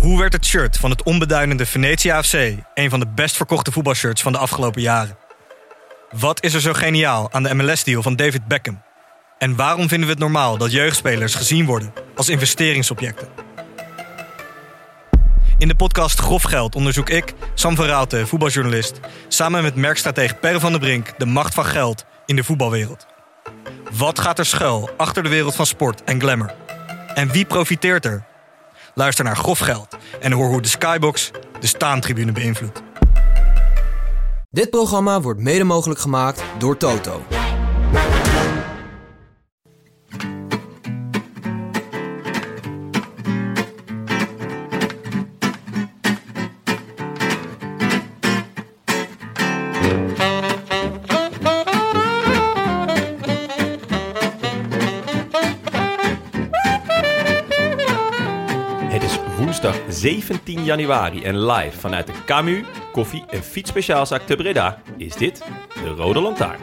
Hoe werd het shirt van het onbeduidende Venetia FC een van de best verkochte voetbalshirts van de afgelopen jaren? Wat is er zo geniaal aan de MLS-deal van David Beckham? En waarom vinden we het normaal dat jeugdspelers gezien worden als investeringsobjecten? In de podcast Grof Geld onderzoek ik, Sam van Raalte, voetbaljournalist, samen met merkstratege Per van der Brink de macht van geld in de voetbalwereld. Wat gaat er schuil achter de wereld van sport en glamour? En wie profiteert er? Luister naar Grof Geld en hoor hoe de Skybox de staantribune beïnvloedt. Dit programma wordt mede mogelijk gemaakt door Toto. Het is woensdag 17 januari en live vanuit de KMU, koffie- en fietsspeciaalzaak te Breda is dit de Rode Lantaarn.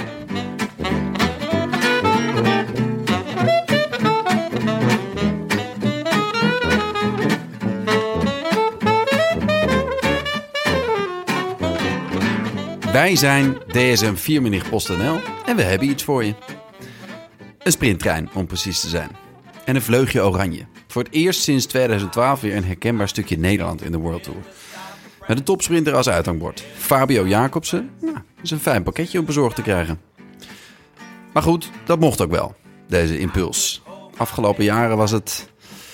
Wij zijn DSM 4 PostNL en we hebben iets voor je. Een sprinttrein, om precies te zijn. En een vleugje oranje. Voor het eerst sinds 2012 weer een herkenbaar stukje Nederland in de World Tour. Met een topsprinter als uithangbord. Fabio Jacobsen, nou, is een fijn pakketje om bezorgd te krijgen. Maar goed, dat mocht ook wel, deze impuls. Afgelopen jaren was het...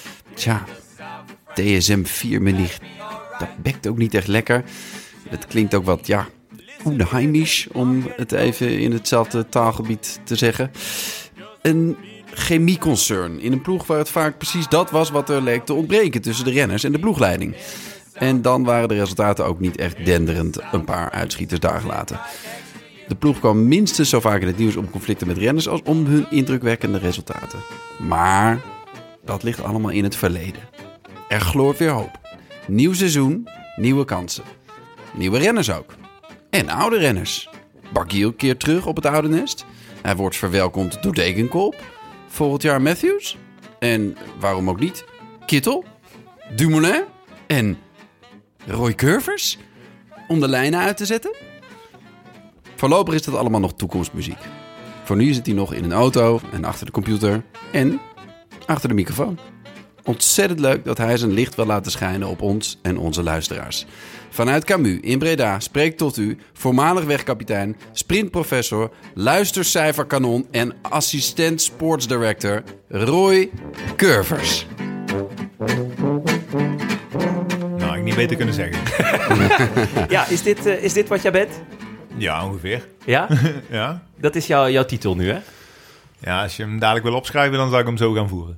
DSM 4 dat bekt ook niet echt lekker. Het klinkt ook wat, onheimisch, om het even in hetzelfde taalgebied te zeggen. Een chemieconcern in een ploeg waar het vaak precies dat was wat er leek te ontbreken tussen de renners en de ploegleiding. En dan waren de resultaten ook niet echt denderend een paar uitschieters daar gelaten. De ploeg kwam minstens zo vaak in het nieuws om conflicten met renners als om hun indrukwekkende resultaten. Maar dat ligt allemaal in het verleden. Er gloort weer hoop. Nieuw seizoen, nieuwe kansen. Nieuwe renners ook. En oude renners. Barguil keert terug op het oude nest. Hij wordt verwelkomd door Degenkolb. Volgend jaar Matthews. En waarom ook niet? Kittel. Dumoulin. En Roy Curvers. Om de lijnen uit te zetten. Voorlopig is dat allemaal nog toekomstmuziek. Voor nu zit hij nog in een auto en achter de computer. En achter de microfoon. Ontzettend leuk dat hij zijn licht wil laten schijnen op ons en onze luisteraars. Vanuit KMU in Breda spreekt tot u voormalig wegkapitein, sprintprofessor, luistercijferkanon en assistent sportsdirector Roy Curvers. Nou, ik niet beter kunnen zeggen. Ja, is dit wat jij bent? Ja, ongeveer. Ja? Ja. Dat is jouw titel nu, hè? Ja, als je hem dadelijk wil opschrijven, dan zou ik hem zo gaan voeren.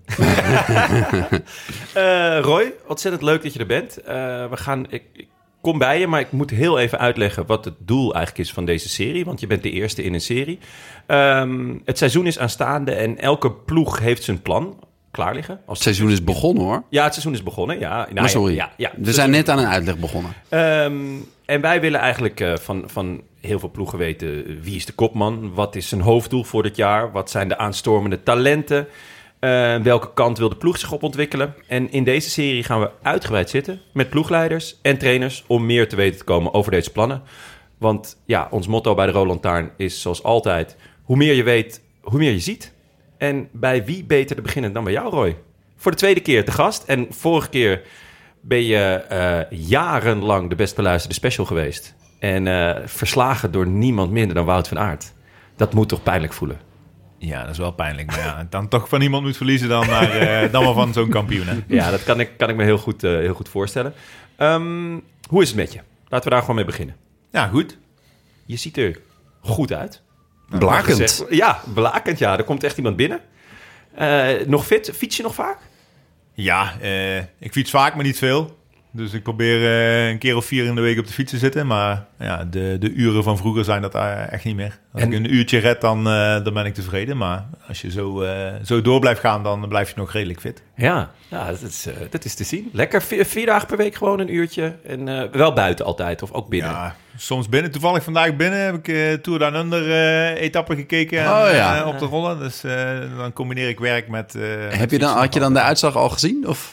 Roy, ontzettend leuk dat je er bent. Ik kom bij je, maar ik moet heel even uitleggen wat het doel eigenlijk is van deze serie. Want je bent de eerste in een serie. Het seizoen is aanstaande en elke ploeg heeft zijn plan klaar liggen. Het seizoen is begonnen, hoor. Ja, het seizoen is begonnen. Ja, Maar sorry, we zijn net aan een uitleg begonnen. En wij willen eigenlijk van heel veel ploegen weten wie is de kopman, wat is zijn hoofddoel voor dit jaar, wat zijn de aanstormende talenten, welke kant wil de ploeg zich op ontwikkelen. En in deze serie gaan we uitgebreid zitten met ploegleiders en trainers om meer te weten te komen over deze plannen. Want ja, ons motto bij de Rode Lantaarn is zoals altijd, hoe meer je weet, hoe meer je ziet. En bij wie beter te beginnen dan bij jou, Roy? Voor de tweede keer te gast. En vorige keer ben je jarenlang de best beluisterde special geweest. En verslagen door niemand minder dan Wout van Aert. Dat moet toch pijnlijk voelen? Ja, dat is wel pijnlijk. Maar ja, dan toch van iemand moet verliezen dan wel van zo'n kampioen. Hè? Ja, dat kan ik me heel goed voorstellen. Hoe is het met je? Laten we daar gewoon mee beginnen. Ja, goed. Je ziet er goed uit. Blakend. Ja, blakend, ja. Er komt echt iemand binnen. Nog fit? Fiets je nog vaak? Ja, ik fiets vaak, maar niet veel. Dus ik probeer een keer of 4 in de week op de fiets te zitten. Maar ja, de uren van vroeger zijn dat echt niet meer. Als ik een uurtje red, dan ben ik tevreden. Maar als je zo door blijft gaan, dan blijf je nog redelijk fit. Ja, dat is te zien. Lekker 4 dagen per week gewoon een uurtje. En wel buiten altijd, of ook binnen. Ja, soms binnen. Toevallig vandaag binnen heb ik Tour Down Under etappen gekeken op de rollen. Dus dan combineer ik werk met... Had je dan de uitslag al gezien? Of?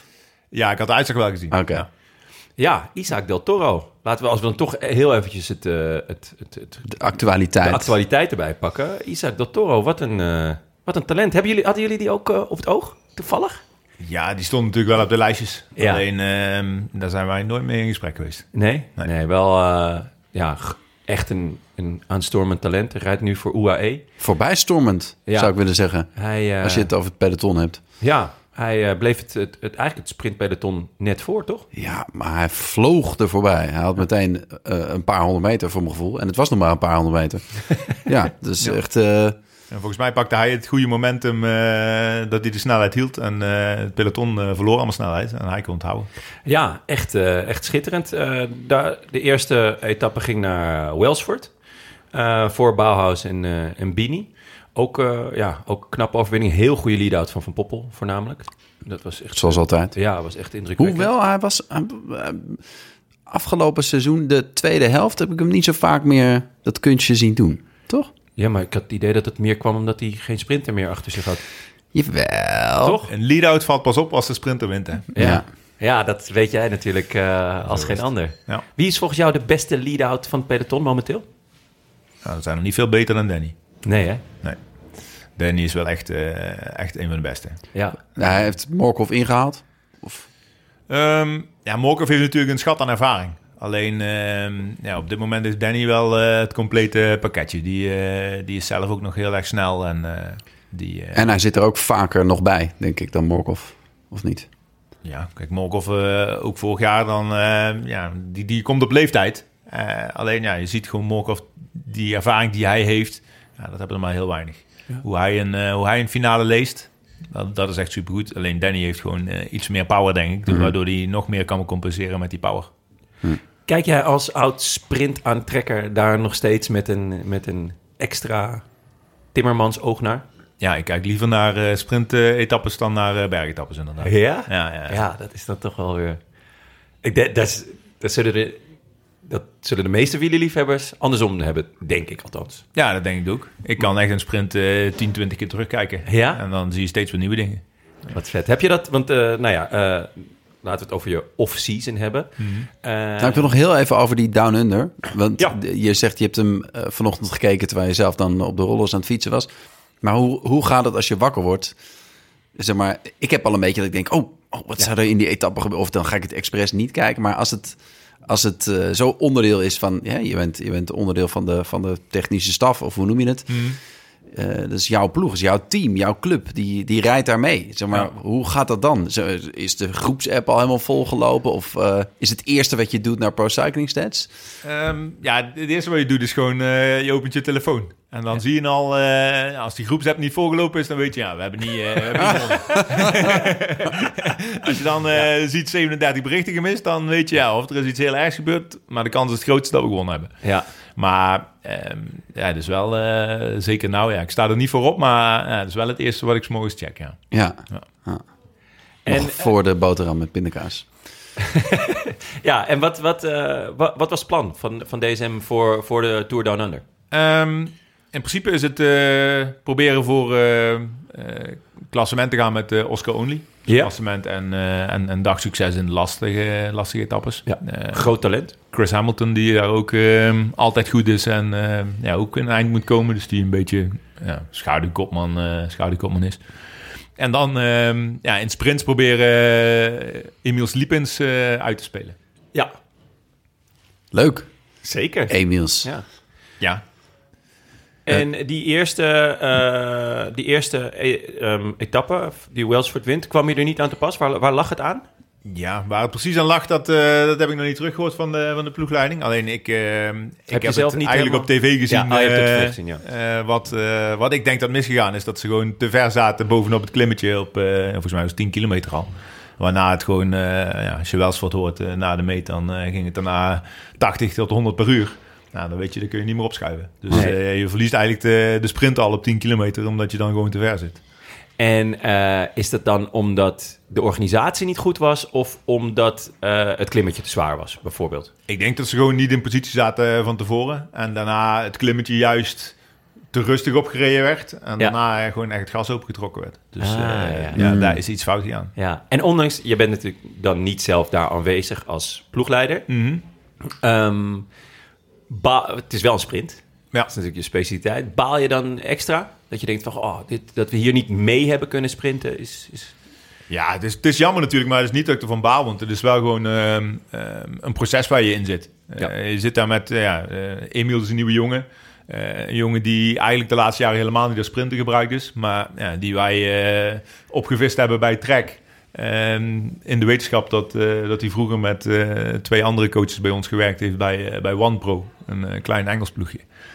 Ja, ik had de uitslag wel gezien. Oké. Ja. Ja, Isaac Del Toro. Laten we, als we dan toch heel eventjes De actualiteit. de actualiteit erbij pakken. Isaac Del Toro, wat een talent. Hadden jullie die ook op het oog, toevallig? Ja, die stond natuurlijk wel op de lijstjes. Ja. Alleen, daar zijn wij nooit mee in gesprek geweest. Nee, wel echt een aanstormend talent. Hij rijdt nu voor UAE. Voorbijstormend, Ja. zou ik willen zeggen. Als je het over het peloton hebt. Ja, hij bleef eigenlijk het sprintpeloton net voor, toch? Ja, maar hij vloog er voorbij. Hij had meteen een paar 100 meter voor mijn gevoel. En het was nog maar een paar 100 meter. Ja, dus echt... En volgens mij pakte hij het goede momentum dat hij de snelheid hield. En het peloton verloor allemaal snelheid. En hij kon het houden. Ja, echt schitterend. De eerste etappe ging naar Welsford. Voor Bauhaus en Bini. Ook knappe overwinning. Heel goede lead-out van Poppel, voornamelijk. Dat was echt... Zoals altijd. Ja, was echt indrukwekkend. Hoewel, hij was... afgelopen seizoen, de tweede helft... heb ik hem niet zo vaak meer dat kunstje zien doen. Toch? Ja, maar ik had het idee dat het meer kwam omdat hij geen sprinter meer achter zich had. Jawel. Toch? Een lead-out valt pas op als de sprinter wint. Hè? Ja, dat weet jij natuurlijk als geen ander. Ja. Wie is volgens jou de beste lead-out van het peloton momenteel? Nou, dat zijn er niet veel beter dan Danny. Nee, hè? Nee. Danny is wel echt een van de beste. Ja. Hij heeft Morkov ingehaald. Morkov heeft natuurlijk een schat aan ervaring. Alleen op dit moment is Danny wel het complete pakketje. Die is zelf ook nog heel erg snel. En hij zit er ook vaker nog bij, denk ik, dan Morkov. Of niet? Ja, kijk, Morkov ook vorig jaar dan... die komt op leeftijd. Alleen je ziet gewoon Morkov, die ervaring die hij heeft... dat hebben er maar heel weinig. Ja. Hoe hij een finale leest, dat is echt supergoed. Alleen Danny heeft gewoon iets meer power, denk ik. Waardoor hij nog meer kan compenseren met die power. Kijk jij als oud sprintaantrekker daar nog steeds met een extra Timmermans oog naar? Ja, ik kijk liever naar sprint-etappes dan naar bergetappes inderdaad. Ja? Ja, dat is dan toch wel weer... Dat zullen de meeste wielerliefhebbers andersom hebben, denk ik althans. Ja, dat denk ik ook. Ik kan echt een sprint 10, 20 keer terugkijken. Ja? En dan zie je steeds weer nieuwe dingen. Wat vet. Heb je dat? Want, laten we het over je off-season hebben. Ik wil nog heel even over die Down Under. Want je zegt, je hebt hem vanochtend gekeken... terwijl je zelf dan op de rollers aan het fietsen was. Maar hoe gaat het als je wakker wordt? Zeg maar, ik heb al een beetje dat ik denk... wat zou er in die etappe gebeuren? Of dan ga ik het expres niet kijken. Maar als het zo onderdeel is van... je bent onderdeel van de technische staf, of hoe noem je het? Dat is jouw ploeg, is jouw team, jouw club. Die rijdt daar mee. Zeg maar, hoe gaat dat dan? Is de groepsapp al helemaal volgelopen? Of is het eerste wat je doet naar Pro Cycling Stats? Het eerste wat je doet is gewoon... je opent je telefoon. En dan zie je al... als die groepsapp niet volgelopen is, dan weet je... we hebben niet gewonnen. Als je dan ziet 37 berichten gemist... dan weet je of er is iets heel ergs gebeurd. Maar de kans is het grootste dat we gewonnen hebben. Ja. Maar dus wel zeker nou... ik sta er niet voor op, maar dat is wel het eerste wat ik 's morgens check. Ja. En voor de boterham met pindakaas. Ja, en wat was het plan van DSM voor de Tour Down Under? In principe is het proberen voor klassement te gaan met Oscar Only. Ja. Klassement en dagsucces in de lastige etappes. Ja. Groot talent. Chris Hamilton, die daar ook altijd goed is en ook in het eind moet komen. Dus die een beetje schaduwkopman is. En dan in sprints proberen Emils Liepins uit te spelen. Ja. Leuk. Zeker. Emils. Ja. En die eerste etappe, die Welsford wint, kwam je er niet aan te pas? Waar lag het aan? Ja, waar het precies aan lag, dat heb ik nog niet teruggehoord van de ploegleiding. Alleen ik heb het zelf niet eigenlijk op tv gezien. Ja, je hebt het gezien, wat ik denk dat misgegaan is, dat ze gewoon te ver zaten bovenop het klimmetje op, volgens mij was het 10 kilometer al. Waarna het gewoon, als je Welsford hoort na de meet, dan ging het daarna 80 tot 100 per uur. Nou, dan weet je, dan kun je niet meer opschuiven. Dus je verliest eigenlijk de sprint al op 10 kilometer, omdat je dan gewoon te ver zit. En is dat dan omdat de organisatie niet goed was of omdat het klimmetje te zwaar was, bijvoorbeeld? Ik denk dat ze gewoon niet in positie zaten van tevoren. En daarna het klimmetje juist te rustig opgereden werd. En daarna gewoon echt het gas opengetrokken werd. Dus daar is iets fout aan. Ja. En ondanks, je bent natuurlijk dan niet zelf daar aanwezig als ploegleider. Mm-hmm. Het is wel een sprint. Ja. Dat is natuurlijk je specialiteit. Baal je dan extra? Dat je denkt van, dat we hier niet mee hebben kunnen sprinten is... Ja, het is jammer natuurlijk, maar het is niet dat ik ervan baal. Want het is wel gewoon een proces waar je in zit. Je zit daar met... Emiel is een nieuwe jongen. Een jongen die eigenlijk de laatste jaren helemaal niet als sprinter gebruikt is. Maar die wij opgevist hebben bij Trek. In de wetenschap dat hij vroeger met 2 andere coaches bij ons gewerkt heeft bij OnePro. Een klein Engels ploegje.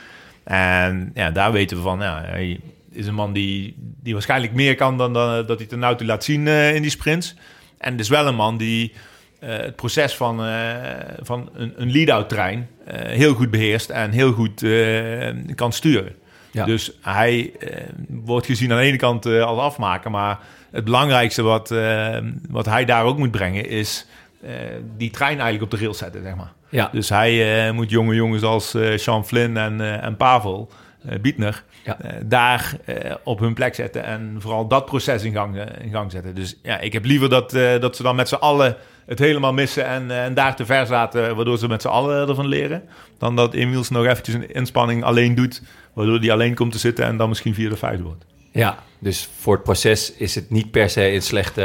En daar weten we van... hij is een man die waarschijnlijk meer kan dan dat hij ten nou toe laat zien in die sprints. En het is wel een man die het proces van een lead-out trein heel goed beheerst en heel goed kan sturen. Ja. Dus hij wordt gezien aan de ene kant als afmaker, maar het belangrijkste wat hij daar ook moet brengen is die trein eigenlijk op de rails zetten, zeg maar. Ja. Dus hij moet jonge jongens als Sean Flynn en Pavel Bietner daar op hun plek zetten en vooral dat proces in gang zetten. Dus ik heb liever dat ze dan met z'n allen het helemaal missen en daar te ver zaten, waardoor ze met z'n allen ervan leren, dan dat Emiels nog eventjes een inspanning alleen doet, waardoor hij alleen komt te zitten en dan misschien 4 of 5 wordt. Ja, dus voor het proces is het niet per se een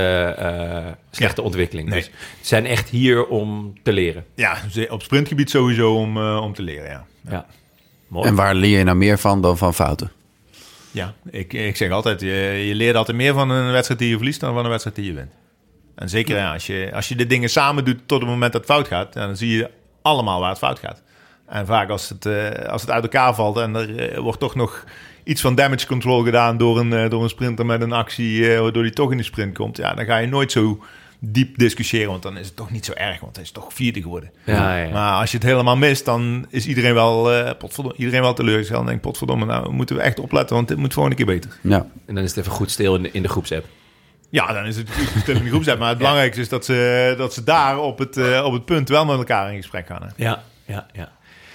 slechte ontwikkeling. Nee. Dus ze zijn echt hier om te leren. Ja, op sprintgebied sowieso om te leren, ja. Mooi. En waar leer je nou meer van dan van fouten? Ja, ik zeg altijd, je leert altijd meer van een wedstrijd die je verliest dan van een wedstrijd die je wint. En zeker als je de dingen samen doet tot het moment dat het fout gaat, dan zie je allemaal waar het fout gaat. En vaak als het uit elkaar valt en er wordt toch nog iets van damage control gedaan door een sprinter met een actie waardoor hij toch in de sprint komt, dan ga je nooit zo diep discussiëren, want dan is het toch niet zo erg, want hij is toch 4e geworden. Ja. Maar als je het helemaal mist, dan is iedereen wel teleurgesteld en denkt, potverdomme, nou moeten we echt opletten, want dit moet volgende keer beter. Ja. En dan is het even goed stil in de groepsapp. Ja, dan is het goed stil in de groepsapp, maar het belangrijkste is dat ze daar op het punt wel met elkaar in gesprek gaan. Hè? Ja.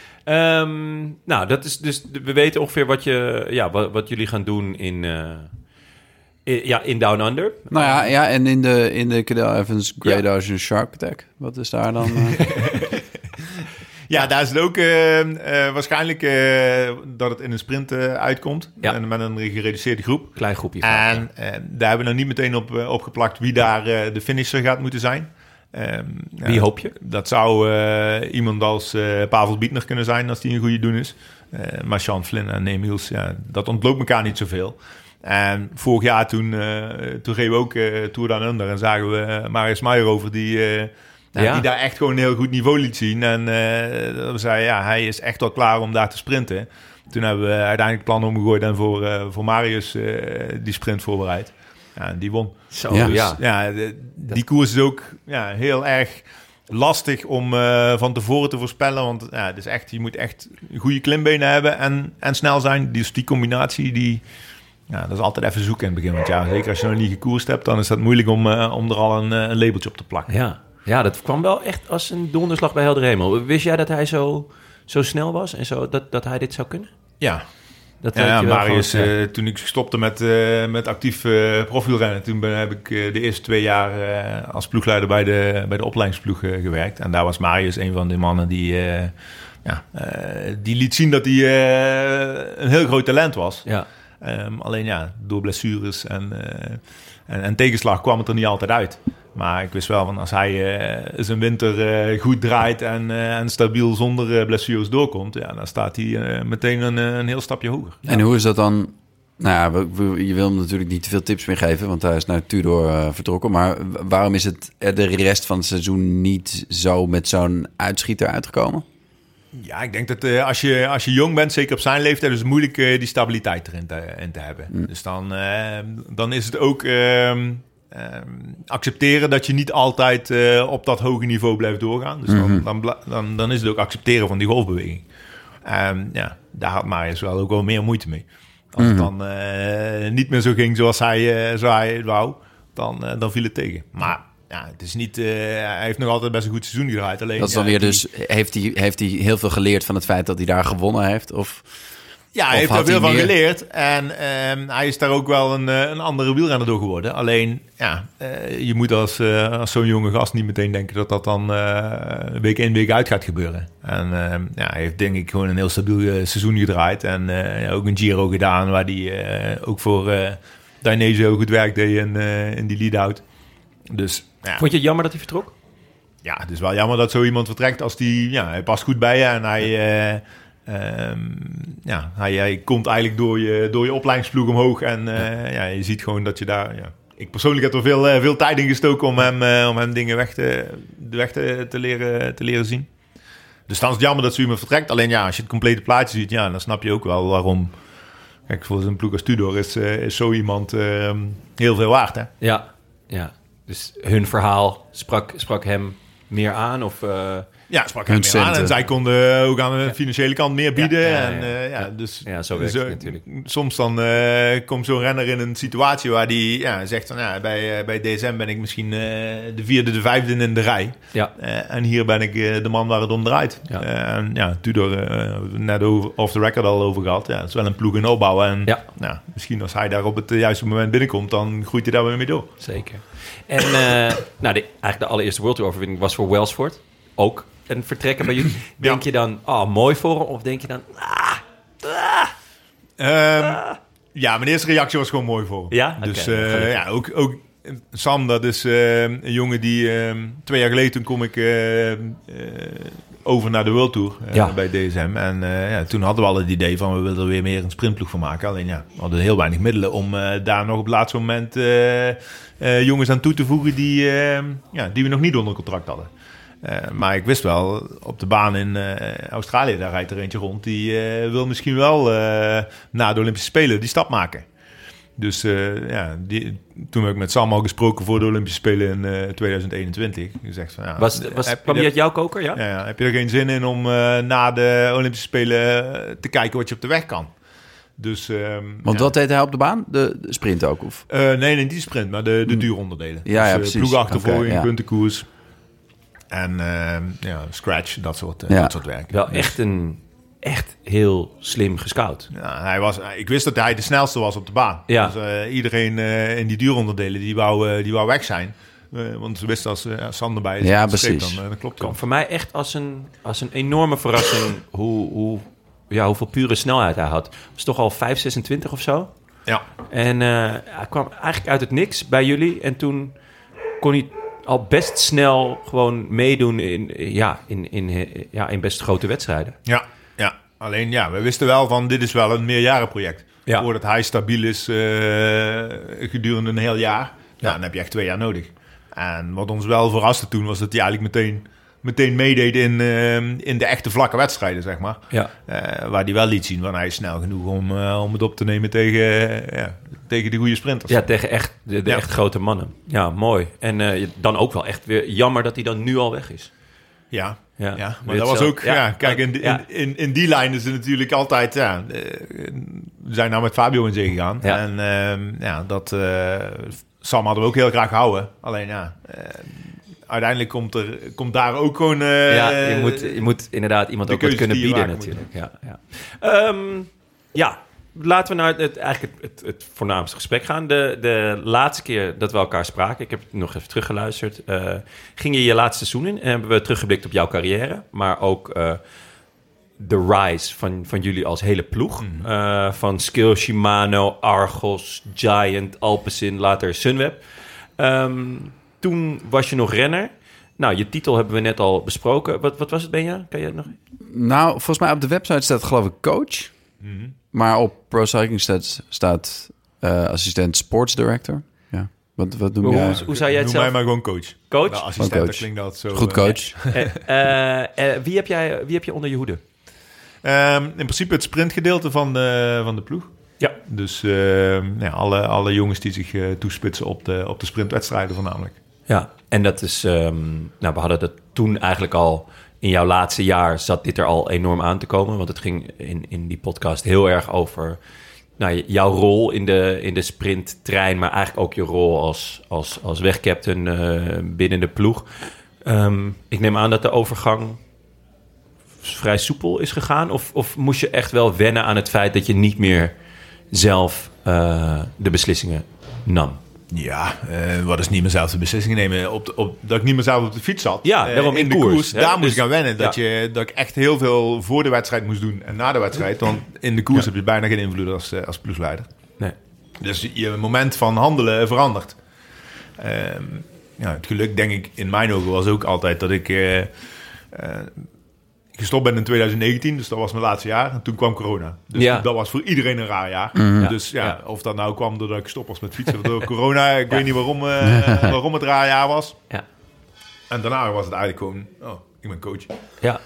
Nou, dat is dus, we weten ongeveer wat jullie gaan doen in Down Under. Nou ja, en in de Cadel Evans Great Ocean Shark Attack. Wat is daar dan? Ja, daar is het ook waarschijnlijk dat het in een sprint uitkomt. Ja. En met een gereduceerde groep. Klein groepje. En daar hebben we nog niet meteen op geplakt wie daar de finisher gaat moeten zijn. Wie hoop je? Dat zou iemand als Pavel Bietner kunnen zijn als die een goede doen is. Maar Sean Flynn en Emiels, dat ontloopt elkaar niet zoveel. En vorig jaar toen reden we ook Tour Down Under en zagen we Marius Meijer die daar echt gewoon een heel goed niveau liet zien. En we zeiden, hij is echt wel klaar om daar te sprinten. Toen hebben we uiteindelijk het plan omgegooid en voor Marius die sprint voorbereid. Ja, die won. Zo, die koers is ook heel erg lastig om van tevoren te voorspellen. Want het is echt, je moet echt goede klimbenen hebben en snel zijn. Dus die combinatie, dat is altijd even zoeken in het begin. Want zeker als je nog niet gekoerst hebt, dan is dat moeilijk om er al een labeltje op te plakken. Ja, dat kwam wel echt als een donderslag bij helder hemel. Wist jij dat hij zo snel was en zo dat hij dit zou kunnen? Ja. Marius, toen ik stopte met actief profielrennen, toen heb ik de eerste 2 jaar als ploegleider bij de opleidingsploeg gewerkt. En daar was Marius een van de mannen die liet zien dat hij een heel groot talent was. Ja. Alleen door blessures en tegenslag kwam het er niet altijd uit. Maar ik wist wel van als hij zijn winter goed draait en stabiel zonder blessures doorkomt, dan staat hij meteen een heel stapje hoger. En hoe is dat dan? Nou je wil hem natuurlijk niet te veel tips meer geven, want hij is naar Tudor vertrokken. Maar waarom is het de rest van het seizoen niet zo met zo'n uitschieter uitgekomen? Ja, ik denk dat als je jong bent, zeker op zijn leeftijd, is het moeilijk die stabiliteit erin te hebben. Dus dan is het ook accepteren dat je niet altijd op dat hoge niveau blijft doorgaan. Dus dan is het ook accepteren van die golfbeweging. Daar had Marius wel ook wel meer moeite mee. Als het dan niet meer zo ging zoals hij het wou, dan viel het tegen. Maar het is niet. Hij heeft nog altijd best een goed seizoen gedraaid. Alleen, dat is dan weer dus. Heeft hij heel veel geleerd van het feit dat hij daar gewonnen heeft? Of? Ja, hij heeft daar veel van geleerd. En hij is daar ook wel een andere wielrenner door geworden. Alleen, je moet als zo'n jonge gast niet meteen denken dat dan week in, week uit gaat gebeuren. En hij heeft denk ik gewoon een heel stabiel seizoen gedraaid. En ook een Giro gedaan waar hij ook voor Dainese heel goed werk deed in die lead-out. Dus, ja. Vond je het jammer dat hij vertrok? Ja, het is wel jammer dat zo iemand vertrekt als hij past goed bij je en hij komt eigenlijk door je opleidingsploeg omhoog. En je ziet gewoon dat je daar... Ja, ik persoonlijk heb er veel tijd in gestoken om hem dingen te leren zien. Dus dan is het jammer dat zo iemand vertrekt. Alleen als je het complete plaatje ziet, dan snap je ook wel waarom. Kijk, voor zijn ploeg als Tudor is zo iemand heel veel waard, hè? Ja. Dus hun verhaal sprak hem meer aan? Of, Ja, sprak hem meer aan. En zij konden ook aan de financiële kant meer bieden. Dus zo werkt het natuurlijk. Soms dan komt zo'n renner in een situatie waar die zegt van... bij DSM ben ik misschien de 4e, de 5e in de rij. Ja. En hier ben ik de man waar het om draait. Tudor, net off the record al over gehad. Ja, het is wel een ploeg in opbouw. En misschien als hij daar op het juiste moment binnenkomt... dan groeit hij daar weer mee door. Zeker. En eigenlijk de allereerste World Tour overwinning was voor Welsford. Ook een vertrekken bij jullie. Denk je dan, mooi voor hem? Of denk je dan, mijn eerste reactie was gewoon mooi voor hem. Ja? Dus ook Sam, dat is een jongen die 2 jaar geleden... toen kom ik over naar de World Tour bij DSM. En toen hadden we al het idee van... we wilden er weer meer een sprintploeg van maken. Alleen we hadden heel weinig middelen... om daar nog op het laatste moment jongens aan toe te voegen... die we nog niet onder contract hadden. Maar ik wist wel, op de baan in Australië, daar rijdt er eentje rond... die wil misschien wel na de Olympische Spelen die stap maken. Dus toen heb ik met Sam al gesproken voor de Olympische Spelen in 2021. Gezegd van, kwam die uit jouw koker, ja? Ja, heb je er geen zin in om na de Olympische Spelen te kijken wat je op de weg kan? Dus, Want wat deed hij op de baan? De sprint ook? Of? Nee, niet de sprint, maar de duuronderdelen. Ja, precies. Ploegachtervolging, puntenkoers... En scratch, dat soort werk. Wel echt heel slim gescout. Ja, ik wist dat hij de snelste was op de baan. Ja. Dus iedereen in die duuronderdelen die wou weg zijn. Want ze wisten als Sander bij is. Ja, precies. Dan klopt het. Voor mij echt als een enorme verrassing hoeveel pure snelheid hij had. Het was toch al 5,26 of zo. Ja. En hij kwam eigenlijk uit het niks bij jullie. En toen kon hij... al best snel gewoon meedoen in best grote wedstrijden. Ja. Alleen we wisten wel van dit is wel een meerjarenproject. Ja. Voordat hij stabiel is gedurende een heel jaar, dan heb je echt 2 jaar nodig. En wat ons wel verraste toen was dat hij eigenlijk meteen meedeed in de echte vlakke wedstrijden, zeg maar. Ja. Waar hij wel liet zien, want hij is snel genoeg om het op te nemen tegen de goede sprinters. Ja, tegen echt echt grote mannen. Ja, mooi. En dan ook wel echt weer jammer dat hij dan nu al weg is. Ja, maar dat was ook... kijk, in die lijn is het natuurlijk altijd... we zijn nou met Fabio in zee gegaan. Ja. En Sam hadden we ook heel graag gehouden. Alleen uiteindelijk komt daar ook gewoon... je moet inderdaad iemand ook wat kunnen bieden natuurlijk. Laten we naar het voornaamste gesprek gaan. De laatste keer dat we elkaar spraken, ik heb het nog even teruggeluisterd, ging je laatste seizoen in en hebben we teruggeblikt op jouw carrière, maar ook de rise van jullie als hele ploeg. Van Skill, Shimano, Argos, Giant, Alpecin, later Sunweb. Toen was je nog renner. Nou, je titel hebben we net al besproken. Wat was het, Benja? Kan je het nog? Nou, volgens mij op de website staat geloof ik coach. Mm-hmm. Maar op Pro Cycling Stats staat assistent sports director. Ja. Wat doe jij? Hoe zou jij het zelf? Noem mij maar gewoon coach. Coach? Nou, assistent, dat klinkt dat zo. Goed coach. Wie heb je onder je hoede? In principe het sprintgedeelte van de ploeg. Ja. Dus alle jongens die zich toespitsen op de sprintwedstrijden voornamelijk. Ja, en dat is... we hadden dat toen eigenlijk al... In jouw laatste jaar zat dit er al enorm aan te komen. Want het ging in die podcast heel erg over jouw rol in de sprinttrein. Maar eigenlijk ook je rol als wegcaptain binnen de ploeg. Ik neem aan dat de overgang vrij soepel is gegaan? Of moest je echt wel wennen aan het feit dat je niet meer zelf de beslissingen nam? Ja, wat is niet meer zelf de beslissingen nemen? Dat ik niet meer zelf op de fiets zat. Ja, daarom in de koers. Hè? Daar moest ik aan wennen. Dat ik echt heel veel voor de wedstrijd moest doen en na de wedstrijd. Want in de koers heb je bijna geen invloed als ploegleider. Nee. Dus je moment van handelen verandert. Het geluk, denk ik, in mijn ogen was ook altijd dat ik gestopt ben in 2019. Dus dat was mijn laatste jaar. En toen kwam corona. Dus dat was voor iedereen een raar jaar. Mm-hmm. Dus of dat nou kwam doordat ik gestopt was met fietsen of door corona. Ik weet niet waarom het raar jaar was. Ja. En daarna was het eigenlijk gewoon, ik ben coach. Ja.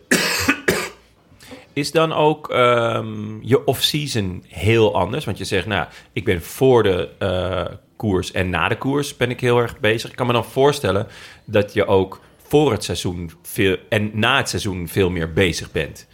Is dan ook je off-season heel anders? Want je zegt, ik ben voor de koers en na de koers ben ik heel erg bezig. Ik kan me dan voorstellen dat je ook voor het seizoen en na het seizoen veel meer bezig bent.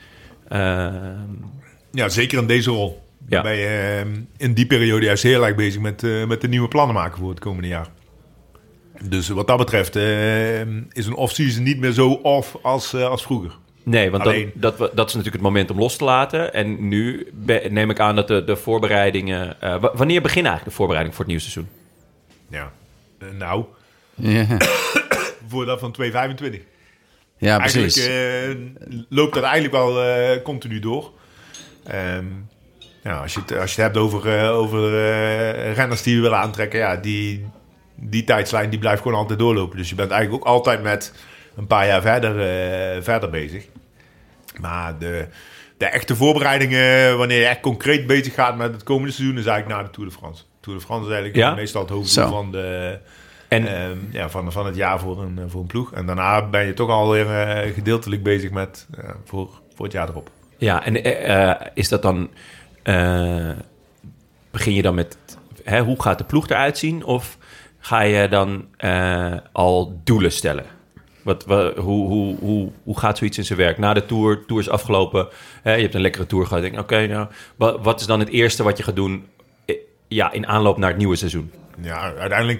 Ja, zeker in deze rol. Ja. Ben je in die periode juist heel erg bezig met de nieuwe plannen maken voor het komende jaar. Dus wat dat betreft is een off-season niet meer zo off als vroeger. Nee, want dat is natuurlijk het moment om los te laten. En nu neem ik aan dat de voorbereidingen... wanneer beginnen eigenlijk de voorbereidingen voor het nieuwe seizoen? Ja, voor dat van 2025. Ja, precies. Eigenlijk loopt dat eigenlijk wel continu door. Als je het hebt over renners die we willen aantrekken... die tijdslijn die blijft gewoon altijd doorlopen. Dus je bent eigenlijk ook altijd met een paar jaar verder bezig. Maar de echte voorbereidingen, wanneer je echt concreet bezig gaat met het komende seizoen, is eigenlijk na de Tour de France. Tour de France is eigenlijk meestal het hoofddoel van het jaar voor een ploeg. En daarna ben je toch alweer gedeeltelijk bezig met voor het jaar erop. Ja, en is dat dan... begin je dan met... hoe gaat de ploeg eruit zien? Of ga je dan al doelen stellen? Hoe gaat zoiets in zijn werk? Na de tour is afgelopen. Je hebt een lekkere tour gehad. Denk, oké, wat is dan het eerste wat je gaat doen in aanloop naar het nieuwe seizoen? Ja, uiteindelijk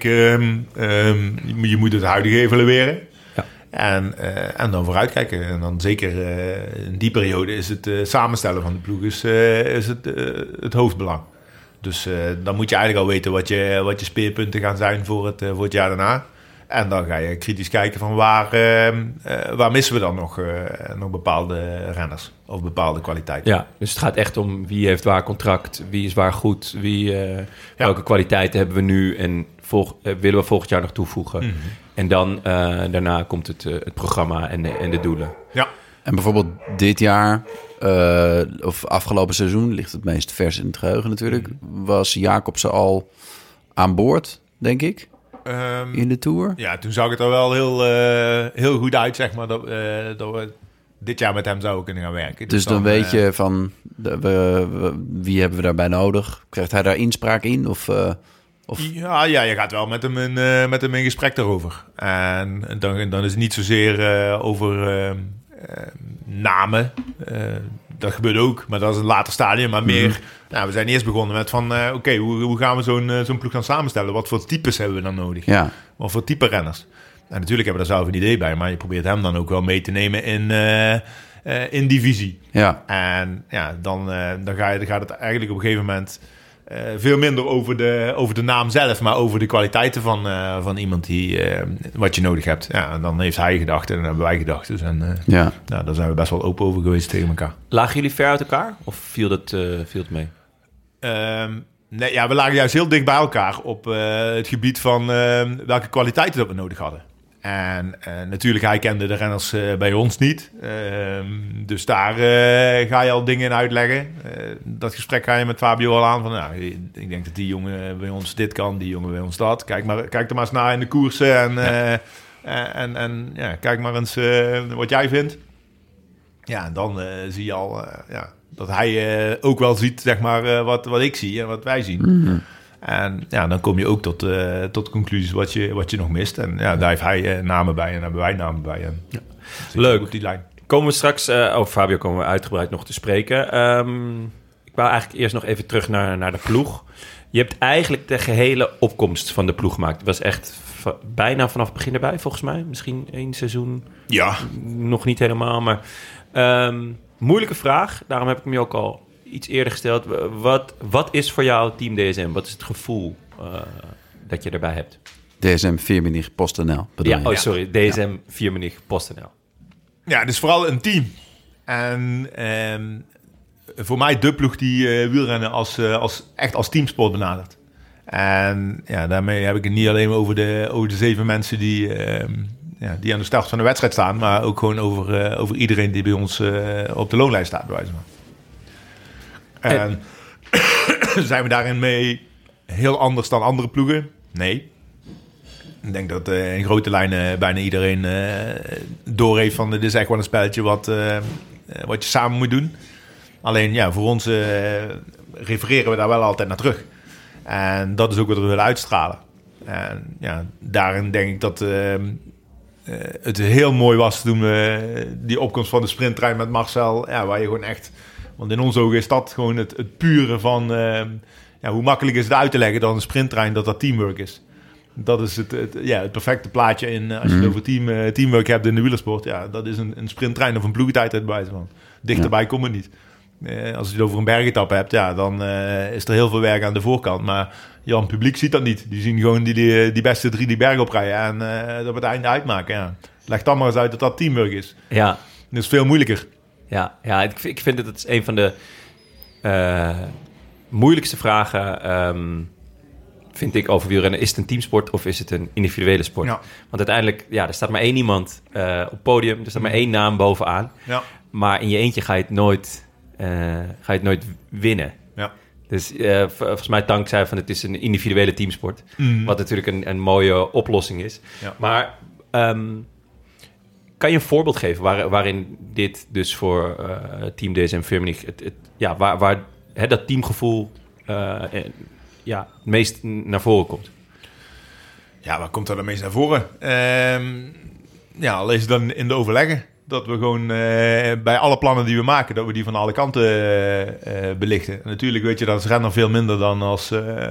je moet het huidige evalueren. Ja. En dan vooruitkijken. En dan zeker in die periode is het samenstellen van de ploeg is het hoofdbelang. Dus dan moet je eigenlijk al weten wat je speerpunten gaan zijn voor het jaar daarna. En dan ga je kritisch kijken van waar missen we dan nog bepaalde renners of bepaalde kwaliteiten. Ja, dus het gaat echt om wie heeft waar contract, wie is waar goed, welke kwaliteiten hebben we nu en willen we volgend jaar nog toevoegen. Mm-hmm. En dan daarna komt het programma en de doelen. Ja. En bijvoorbeeld dit jaar, of afgelopen seizoen, ligt het meest vers in het geheugen natuurlijk, was Jacobsen al aan boord, denk ik. In de Tour? Ja, toen zag het er wel heel goed uit, zeg maar, dat we dit jaar met hem zouden kunnen gaan werken. Dus dan weet je van, wie hebben we daarbij nodig? Krijgt hij daar inspraak in? Of... Ja, je gaat wel met hem in gesprek daarover. En dan is het niet zozeer over namen. Dat gebeurt ook, maar dat is een later stadium. Maar meer, we zijn eerst begonnen met van... Oké, hoe gaan we zo'n ploeg gaan samenstellen? Wat voor types hebben we dan nodig? Ja. Wat voor type renners? En natuurlijk hebben we daar zelf een idee bij... maar je probeert hem dan ook wel mee te nemen in die visie. Ja. En dan gaat het eigenlijk op een gegeven moment... veel minder over de naam zelf... maar over de kwaliteiten van iemand die wat je nodig hebt. Ja, en dan heeft hij gedacht en dan hebben wij gedacht. Dus daar zijn we best wel open over geweest tegen elkaar. Lagen jullie ver uit elkaar? Of viel het mee? Nee, we lagen juist heel dicht bij elkaar... op het gebied van welke kwaliteiten dat we nodig hadden. En natuurlijk, hij kende de renners bij ons niet. Dus daar ga je al dingen in uitleggen. Dat gesprek ga je met Fabio al aan. Van, ik denk dat die jongen bij ons dit kan, die jongen bij ons dat. Kijk er maar eens naar in de koersen. En kijk maar eens wat jij vindt. Ja, en dan zie je al dat hij ook wel ziet, zeg maar, wat ik zie en wat wij zien. Mm-hmm. En dan kom je ook tot conclusies wat je nog mist. En daar heeft hij namen bij en daar hebben wij namen bij. En leuk. Op die lijn. Komen we straks, over Fabio komen we uitgebreid nog te spreken. Ik wou eigenlijk eerst nog even terug naar de ploeg. Je hebt eigenlijk de gehele opkomst van de ploeg gemaakt. Het was echt bijna vanaf het begin erbij, volgens mij. Misschien 1 seizoen Ja. Nog niet helemaal, maar moeilijke vraag. Daarom heb ik hem je ook al iets eerder gesteld. Wat is voor jou Team DSM? Wat is het gevoel dat je erbij hebt? DSM 4-PostNL. Sorry. DSM 4-PostNL. Ja, het is vooral een team. En voor mij de ploeg die wielrennen echt als teamsport benadert. En ja, daarmee heb ik het niet alleen over de 7 mensen die aan de start van de wedstrijd staan, maar ook gewoon over iedereen die bij ons op de loonlijst staat, bij wijze van. En zijn we daarin mee heel anders dan andere ploegen? Nee. Ik denk dat in grote lijnen bijna iedereen doorheeft van dit is echt wel een spelletje wat je samen moet doen. Alleen voor ons refereren we daar wel altijd naar terug. En dat is ook wat we willen uitstralen. En daarin denk ik dat het heel mooi was toen we die opkomst van de sprinttrein met Marcel, waar je gewoon echt, want in onze ogen is dat gewoon het pure van hoe makkelijk is het uit te leggen dan een sprinttrein dat teamwork is. Dat is het perfecte plaatje in als je het over teamwork hebt in de wielersport. Ja, dat is een sprinttrein of een ploegentijdrit bij wijze van. Dichterbij komt het niet. Als je het over een bergetappe hebt, dan is er heel veel werk aan de voorkant. Maar het publiek ziet dat niet. Die zien gewoon die beste 3 die berg oprijden en dat we het einde uitmaken. Ja. Leg dan maar eens uit dat teamwork is. Ja. Dat is veel moeilijker. Ja, ik vind het is een van de moeilijkste vragen, vind ik, over wielrennen. Is het een teamsport of is het een individuele sport? Ja. Want uiteindelijk, er staat maar 1 iemand op het podium. Er staat maar 1 naam bovenaan. Ja. Maar in je eentje ga je het nooit winnen. Ja. Dus volgens mij Tank zei van het is een individuele teamsport. Wat natuurlijk een mooie oplossing is. Ja. Maar kan je een voorbeeld geven waarin dit dus voor Team DSM Firmenich waar dat teamgevoel het meest naar voren komt? Ja, waar komt dat het meest naar voren? Al is het dan in de overleggen. Dat we gewoon bij alle plannen die we maken, dat we die van alle kanten belichten. En natuurlijk weet je dat is renner veel minder dan als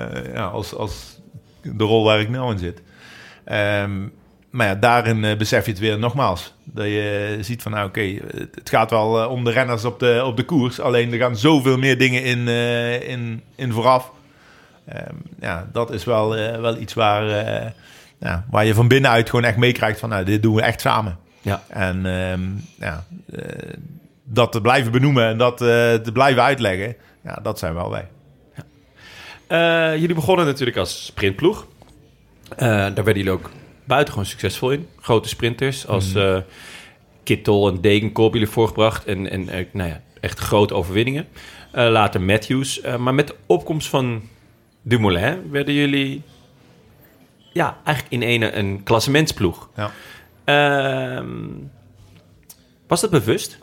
de rol waar ik nou in zit. Maar daarin besef je het weer nogmaals. Dat je ziet van het gaat wel om de renners op de koers. Alleen er gaan zoveel meer dingen in vooraf. Dat is wel iets waar je van binnenuit gewoon echt meekrijgt van dit doen we echt samen. Ja. En dat te blijven benoemen en dat te blijven uitleggen, dat zijn wel wij. Ja. Jullie begonnen natuurlijk als sprintploeg. Daar werden jullie ook buitengewoon succesvol in. Grote sprinters als Kittel en Degenkolb jullie voorgebracht. En echt grote overwinningen. Later Matthews. Maar met de opkomst van Dumoulin werden jullie eigenlijk in een klassementsploeg. Ja. Was dat bewust?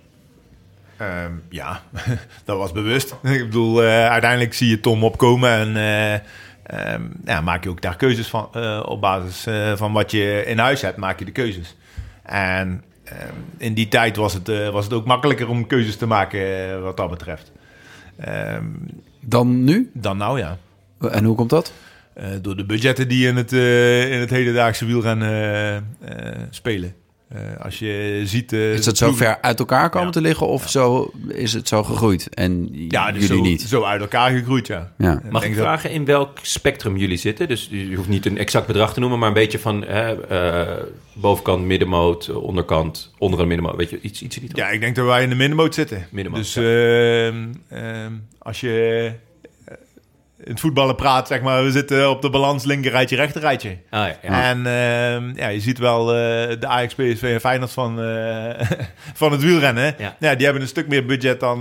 Ja, dat was bewust. Ik bedoel, uiteindelijk zie je Tom opkomen en maak je ook daar keuzes van. Op basis van wat je in huis hebt, maak je de keuzes. En in die tijd was het ook makkelijker om keuzes te maken wat dat betreft. Dan nu? Dan nou, ja. En hoe komt dat? Door de budgetten die in het hedendaagse wielrennen spelen. Als je ziet... is het zo ver uit elkaar komen te liggen of zo is het zo gegroeid? En jullie niet? Zo uit elkaar gegroeid, ja. Mag ik vragen in welk spectrum jullie zitten? Dus je hoeft niet een exact bedrag te noemen, maar een beetje van bovenkant, middenmoot, onderkant, onder een middenmoot. Weet je, iets in die. Ja, ik denk dat wij in de middenmoot zitten. Middenmoot, dus als je... in het voetballen praat, zeg maar, we zitten op de balans linker rijtje, rechter rijtje. Ah, ja. En je ziet wel de Ajax, PSV en Feyenoord van het wielrennen. Ja, die hebben een stuk meer budget dan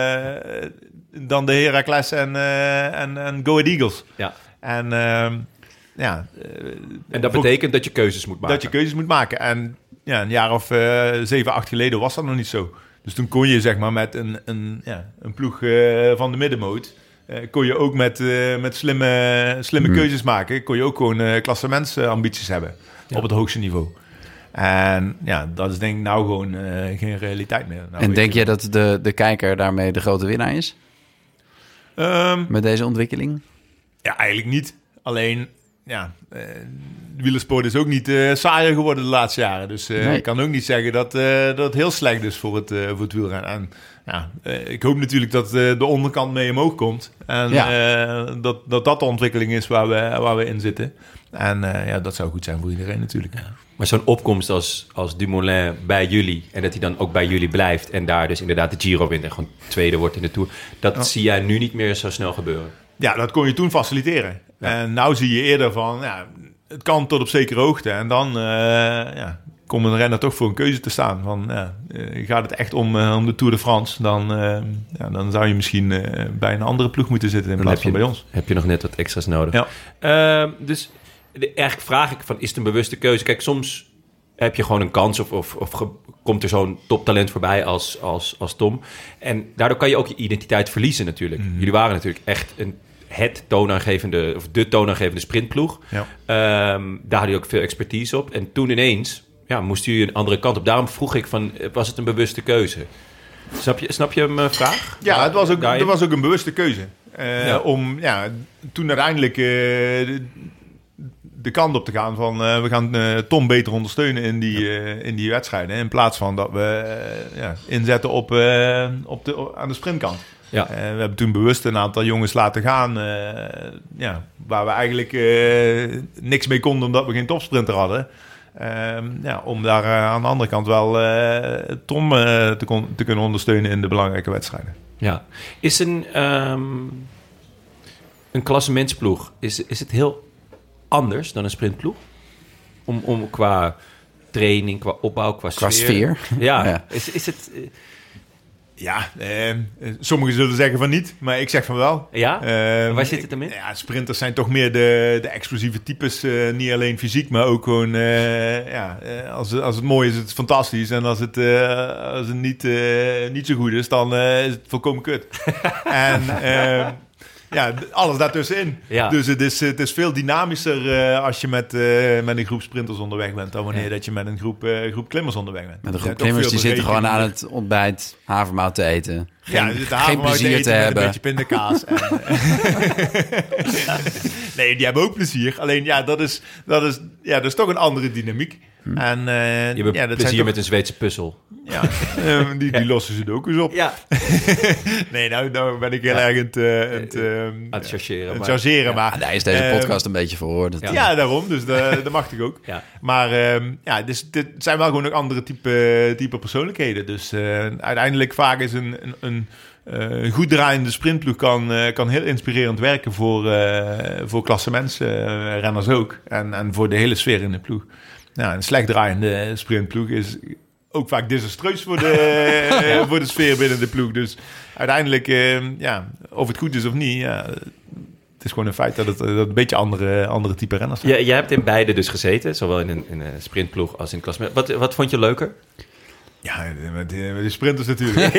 de Heracles en Go Ahead Eagles. Ja. En dat betekent dat je keuzes moet maken. Dat je keuzes moet maken. En een jaar of 7, 8 geleden was dat nog niet zo. Dus toen kon je, zeg maar, met een ploeg van de middenmoot... kon je ook met slimme keuzes maken. Kon je ook gewoon klassementsambities hebben op het hoogste niveau. En dat is denk ik nou gewoon geen realiteit meer. Nou, en denk je dat de kijker daarmee de grote winnaar is? Met deze ontwikkeling? Ja, eigenlijk niet. Alleen wielersport is ook niet saaier geworden de laatste jaren. Dus ik kan ook niet zeggen dat het heel slecht is voor het wielrennen. En ik hoop natuurlijk dat de onderkant mee omhoog komt. En dat de ontwikkeling is waar we in zitten. En dat zou goed zijn voor iedereen natuurlijk. Ja. Maar zo'n opkomst als Dumoulin bij jullie... en dat hij dan ook bij jullie blijft... en daar dus inderdaad de Giro wint... en gewoon tweede wordt in de Tour... dat zie jij nu niet meer zo snel gebeuren. Ja, dat kon je toen faciliteren. Ja. En nou zie je eerder van... het kan tot op zekere hoogte. En dan komt een renner toch voor een keuze te staan. Van, gaat het echt om de Tour de France... dan zou je misschien bij een andere ploeg moeten zitten... in plaats van bij ons. Heb je nog net wat extra's nodig. Ja. Dus eigenlijk vraag ik van... is het een bewuste keuze? Kijk, soms heb je gewoon een kans... of komt er zo'n toptalent voorbij als Tom. En daardoor kan je ook je identiteit verliezen natuurlijk. Mm-hmm. Jullie waren natuurlijk echt de toonaangevende sprintploeg. Ja. Daar had je ook veel expertise op. En toen ineens moest jullie een andere kant op. Daarom vroeg ik van, was het een bewuste keuze? Snap je mijn vraag? Ja, het was ook een bewuste keuze. Om toen uiteindelijk de kant op te gaan van... we gaan Tom beter ondersteunen in die wedstrijden. In plaats van dat we inzetten aan de sprintkant. Ja. We hebben toen bewust een aantal jongens laten gaan... waar we eigenlijk niks mee konden... omdat we geen topsprinter hadden. Om daar aan de andere kant wel Tom te kunnen ondersteunen... in de belangrijke wedstrijden. Ja. Is een klassementsploeg... Is het heel anders dan een sprintploeg? Om qua training, qua opbouw, qua sfeer. Ja. Is het... Sommigen zullen zeggen van niet, maar ik zeg van wel. Ja? Waar zit het dan in? Ja, sprinters zijn toch meer de explosieve types. Niet alleen fysiek, maar ook gewoon... als het mooi is, is het fantastisch. En als het niet zo goed is, dan is het volkomen kut. En... alles daartussenin. Ja. Dus het is veel dynamischer als je met een groep sprinters onderweg bent... dan wanneer dat je met een groep klimmers onderweg bent. Met een groep klimmers die zitten gewoon aan het ontbijt havermout te eten. Geen plezier te hebben. Een beetje pindakaas. Nee, die hebben ook plezier. Alleen dat is toch een andere dynamiek. En, je hebt plezier met een Zweedse puzzel. Ja, die lossen ze er ook eens op. Ja. Nee, nou ben ik heel erg aan het chargeren. Maar daar is deze podcast een beetje voor, hoor. Ja, daarom. Dus dat mag ik ook. Ja. Maar dus, dit zijn wel gewoon ook andere type persoonlijkheden. Dus uiteindelijk vaak is een goed draaiende sprintploeg kan heel inspirerend werken voor klassementsrenners ook. En voor de hele sfeer in de ploeg. Nou, een slecht draaiende sprintploeg is ook vaak desastreus voor de sfeer binnen de ploeg. Dus uiteindelijk, of het goed is of niet, het is gewoon een feit dat het een beetje andere type renners zijn. Ja, jij hebt in beide dus gezeten, zowel in een sprintploeg als in het klassement. Wat vond je leuker? Ja, met de sprinters natuurlijk.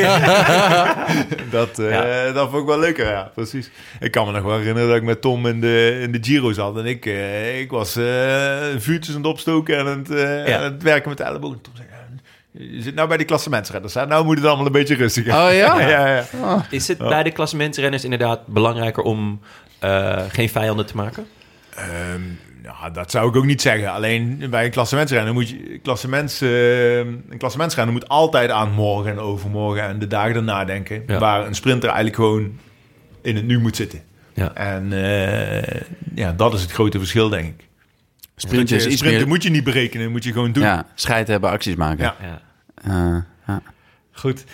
Dat vond ik wel leuker, ja, precies. Ik kan me nog wel herinneren dat ik met Tom in de Giro zat. En ik was vuurtjes aan het opstoken en aan het werken met de elleboog. Tom zei, je zit nou bij die klassementsrenners. Hè? Nou moet het allemaal een beetje rustig. Oh ja? Ja. Oh. Is het bij de klassementsrenners inderdaad belangrijker om geen vijanden te maken? Dat zou ik ook niet zeggen. Alleen bij een klassementsrenner een klassementsrenner moet altijd aan morgen en overmorgen en de dagen daarna denken. Ja. Waar een sprinter eigenlijk gewoon in het nu moet zitten. Ja. En dat is het grote verschil, denk ik. Sprinten moet je niet berekenen, moet je gewoon doen. Ja, scheid hebben, acties maken. Ja. Goed.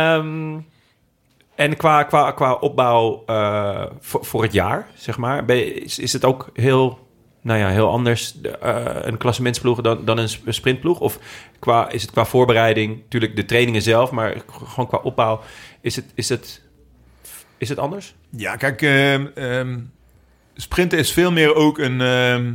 En qua opbouw voor het jaar, zeg maar, is het ook heel anders een klassementsploeg dan een sprintploeg? Of is het qua voorbereiding, natuurlijk de trainingen zelf, maar gewoon qua opbouw, is het anders? Ja, kijk, sprinten is veel meer ook een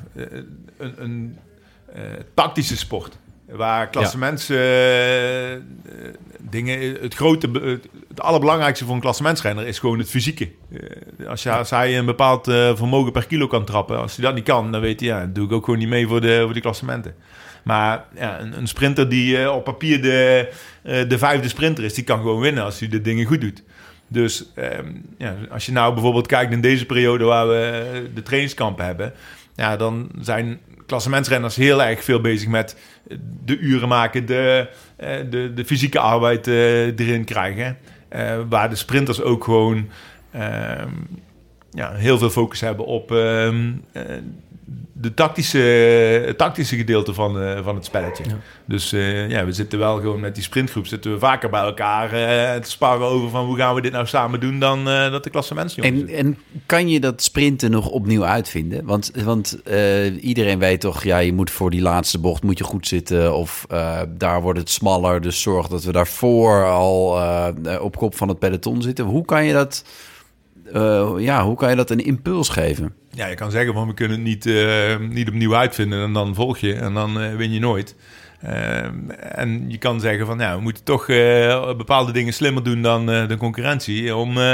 tactische sport. Waar klassements dingen... Het allerbelangrijkste voor een klassementsrenner is gewoon het fysieke. Als hij een bepaald vermogen per kilo kan trappen... Als hij dat niet kan, dan weet hij... doe ik ook gewoon niet mee voor de klassementen. Maar een sprinter die op papier de vijfde sprinter is... die kan gewoon winnen als hij de dingen goed doet. Dus als je nou bijvoorbeeld kijkt in deze periode waar we de trainingskampen hebben, ja, dan zijn klassementsrenners heel erg veel bezig met de uren maken, de fysieke arbeid erin krijgen. Waar de sprinters ook gewoon heel veel focus hebben op het tactische gedeelte van het spelletje. Ja. Dus we zitten wel gewoon met die sprintgroep zitten we vaker bij elkaar te sparren over van hoe gaan we dit nou samen doen dan dat de klassementsjongens. En kan je dat sprinten nog opnieuw uitvinden? Want iedereen weet toch, ja, je moet voor die laatste bocht moet je goed zitten of daar wordt het smaller. Dus zorg dat we daarvoor al op kop van het peloton zitten. Hoe kan je dat een impuls geven? Ja, je kan zeggen van we kunnen het niet opnieuw uitvinden en dan volg je en dan win je nooit. En je kan zeggen van we moeten toch bepaalde dingen slimmer doen dan de concurrentie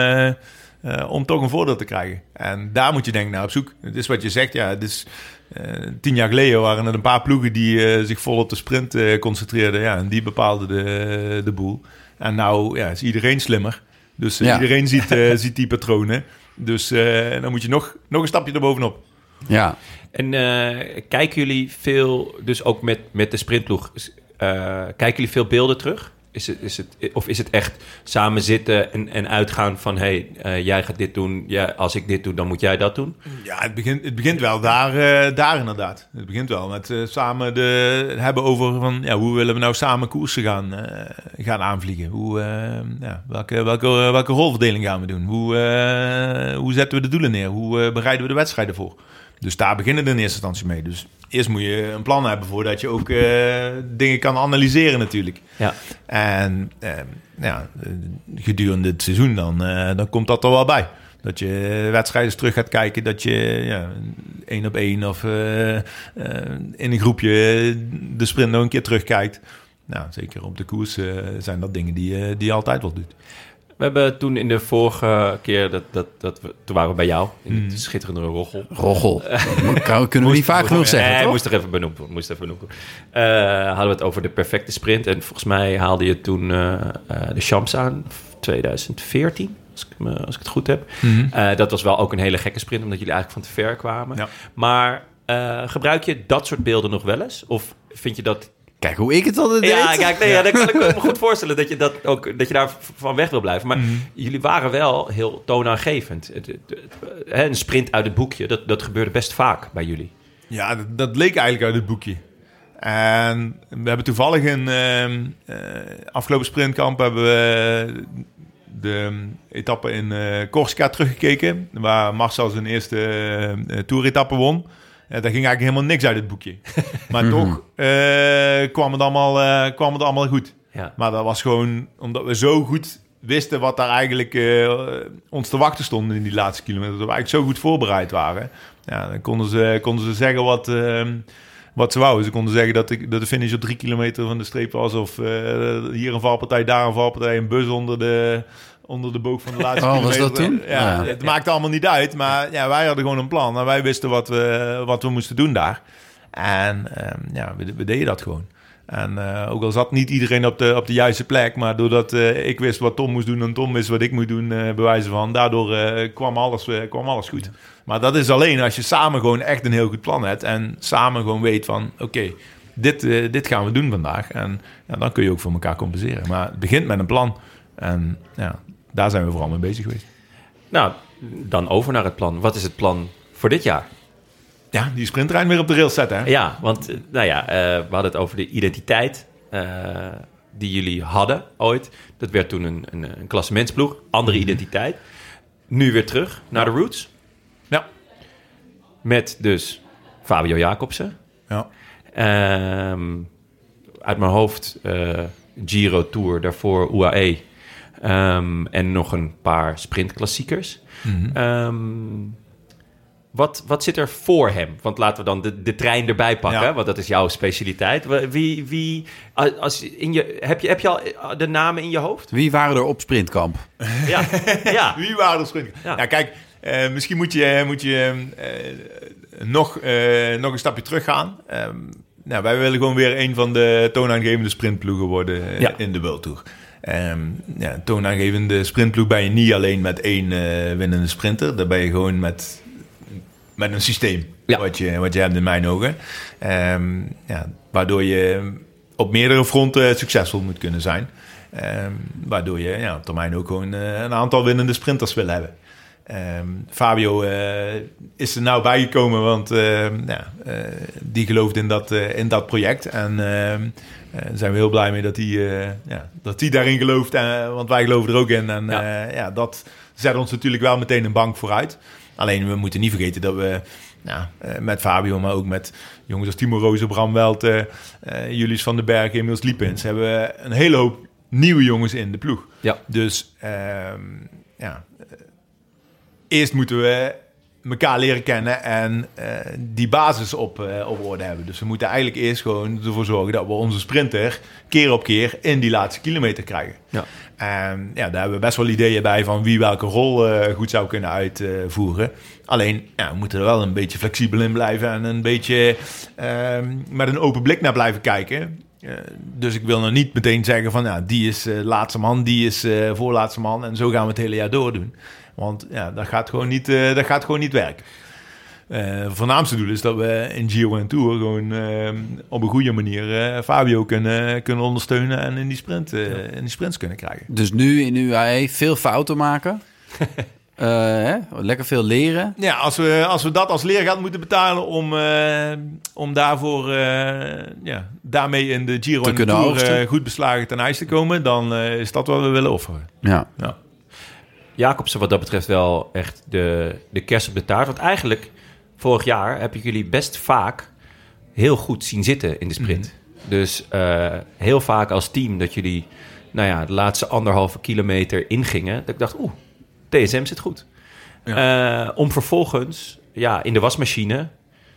om toch een voordeel te krijgen. En daar moet je denk ik naar op zoek. Het is wat je zegt, het is 10 jaar geleden waren er een paar ploegen die zich vol op de sprint concentreerden. Ja, en die bepaalden de boel. En nou is iedereen slimmer. Dus iedereen ziet die patronen. Dus dan moet je nog een stapje erbovenop. Ja. En kijken jullie veel, dus ook met de sprintploeg, kijken jullie veel beelden terug? Is het echt samen zitten en uitgaan van jij gaat dit doen, als ik dit doe, dan moet jij dat doen? Ja, het begint wel daar inderdaad. Het begint wel met samen hebben over van hoe willen we nou samen koersen gaan aanvliegen? Welke rolverdeling gaan we doen? Hoe zetten we de doelen neer? Hoe bereiden we de wedstrijden voor? Dus daar beginnen we in eerste instantie mee. Dus eerst moet je een plan hebben voordat je ook dingen kan analyseren natuurlijk. Ja. En gedurende het seizoen dan komt dat er wel bij. Dat je wedstrijden terug gaat kijken, dat je 1 op 1 of in een groepje de sprint nog een keer terugkijkt. Nou, zeker op de koers zijn dat dingen die je altijd wel doet. We hebben toen in de vorige keer, toen waren we bij jou, in het schitterende Roggel. Kunnen we niet vaak genoeg zeggen, toch? Nee, moest er even benoemen. Hadden we het over de perfecte sprint. En volgens mij haalde je toen de Champs aan, 2014, als ik het goed heb. Mm-hmm. Dat was wel ook een hele gekke sprint, omdat jullie eigenlijk van te ver kwamen. Ja. Maar gebruik je dat soort beelden nog wel eens? Of vind je dat... Kijk hoe ik het altijd deed. Ja, kijk, dat kan ik me goed voorstellen dat je daar van weg wil blijven. Maar jullie waren wel heel toonaangevend. Een sprint uit het boekje, dat gebeurde best vaak bij jullie. Ja, dat leek eigenlijk uit het boekje. En we hebben toevallig in afgelopen sprintkamp hebben we de etappe in Corsica teruggekeken, waar Marcel zijn eerste toeretappe won. Daar ging eigenlijk helemaal niks uit het boekje. Maar toch kwam het allemaal goed. Ja. Maar dat was gewoon omdat we zo goed wisten wat daar eigenlijk ons te wachten stond in die laatste kilometer. Dat we eigenlijk zo goed voorbereid waren. Ja, dan konden ze zeggen wat ze wouden. Ze konden zeggen dat de finish op 3 kilometer van de streep was. Of hier een valpartij, daar een valpartij. Een bus onder de boog van de laatste kilometer. Was dat toen? Ja. Het maakte allemaal niet uit. Maar wij hadden gewoon een plan. En wij wisten wat we moesten doen daar. En we deden dat gewoon. En ook al zat niet iedereen op de juiste plek. Maar doordat ik wist wat Tom moest doen en Tom wist wat ik moest doen, bij wijze van. Daardoor kwam alles goed. Maar dat is alleen als je samen gewoon echt een heel goed plan hebt. En samen gewoon weet van oké, dit gaan we doen vandaag. En dan kun je ook voor elkaar compenseren. Maar het begint met een plan. En daar zijn we vooral mee bezig geweest. Nou, dan over naar het plan. Wat is het plan voor dit jaar? Ja, die sprinttrein weer op de rails zetten. Hè? Ja, want we hadden het over de identiteit die jullie hadden ooit. Dat werd toen een klassementsploeg. Andere identiteit. Nu weer terug naar de roots. Ja. Met dus Fabio Jacobsen. Ja. Uit mijn hoofd Giro Tour, daarvoor UAE. En nog een paar sprintklassiekers. Mm-hmm. Wat zit er voor hem? Want laten we dan de trein erbij pakken, ja. Want dat is jouw specialiteit. Heb je al de namen in je hoofd? Wie waren er op sprintkamp? Ja. Wie waren er op sprintkamp? Ja, kijk, misschien moet je nog een stapje terug gaan. Wij willen gewoon weer een van de toonaangevende sprintploegen worden in de World Tour. Toonaangevende sprintploeg ben je niet alleen met 1 winnende sprinter. Daar ben je gewoon met een systeem wat je hebt in mijn ogen. Waardoor je op meerdere fronten succesvol moet kunnen zijn. Waardoor je op termijn ook gewoon een aantal winnende sprinters wil hebben. Fabio is er nou bijgekomen, want die gelooft in dat project. En zijn we heel blij mee dat hij daarin gelooft. Want wij geloven er ook in. En dat zet ons natuurlijk wel meteen een bank vooruit. Alleen we moeten niet vergeten dat we met Fabio, maar ook met jongens als Timo Roos, Bram Welte, Julius van den Berg, Emils Liepins, hebben we een hele hoop nieuwe jongens in de ploeg. Ja. Dus eerst moeten we elkaar leren kennen en die basis op orde hebben. Dus we moeten eigenlijk eerst gewoon ervoor zorgen dat we onze sprinter keer op keer in die laatste kilometer krijgen. Ja. En daar hebben we best wel ideeën bij van wie welke rol goed zou kunnen uitvoeren. Alleen, we moeten er wel een beetje flexibel in blijven en een beetje met een open blik naar blijven kijken. Dus ik wil nog niet meteen zeggen van die is laatste man, die is voorlaatste man en zo gaan we het hele jaar doordoen. Want dat gaat gewoon niet werken. Het voornaamste doel is dat we in Giro en Tour gewoon op een goede manier Fabio kunnen ondersteunen en in die sprints kunnen krijgen. Dus nu in UAE veel fouten maken. Lekker veel leren. Ja, als we dat als leergeld moeten betalen om daarvoor daarmee in de Giro en de Tour goed beslagen ten ijs te komen, dan is dat wat we willen offeren. Ja. Jacobsen wat dat betreft wel echt de kerst op de taart. Want eigenlijk, vorig jaar heb ik jullie best vaak heel goed zien zitten in de sprint. Mm-hmm. Dus heel vaak als team dat jullie de laatste 1,5 kilometer ingingen. Dat ik dacht, DSM zit goed. Ja. Om vervolgens in de wasmachine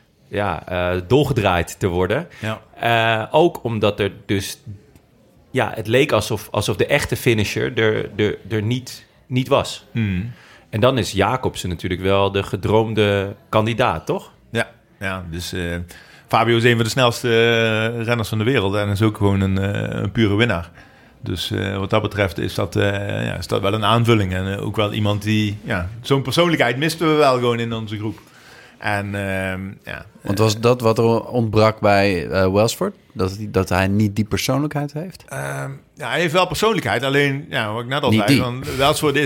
dolgedraaid te worden. Ja. Ook omdat er dus het leek alsof de echte finisher er niet was. Hmm. En dan is Jacobsen natuurlijk wel de gedroomde kandidaat, toch? Ja, dus Fabio is een van de snelste renners van de wereld en is ook gewoon een pure winnaar. Dus wat dat betreft is dat wel een aanvulling. En ook wel iemand die... zo'n persoonlijkheid misten we wel gewoon in onze groep. En want was dat wat er ontbrak bij Welsford? Dat hij niet die persoonlijkheid heeft? Hij heeft wel persoonlijkheid. Alleen, wat ik net al zei, van Welsford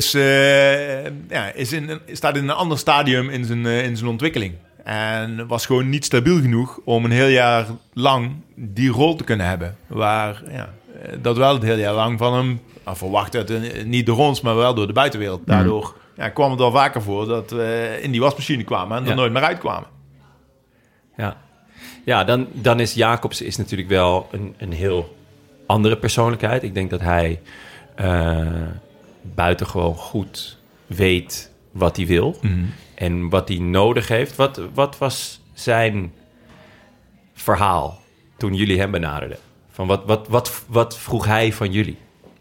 staat in een ander stadium in zijn ontwikkeling. En was gewoon niet stabiel genoeg om een heel jaar lang die rol te kunnen hebben. Waar dat wel het hele jaar lang van hem verwacht werd. Niet door ons, maar wel door de buitenwereld. Daardoor kwam het al vaker voor dat we in die wasmachine kwamen en er nooit meer uitkwamen. Ja, dan is Jacobsen is natuurlijk wel een heel andere persoonlijkheid. Ik denk dat hij buitengewoon goed weet wat hij wil. Mm-hmm. En wat hij nodig heeft. Wat was zijn verhaal toen jullie hem benaderden? Van wat vroeg hij van jullie?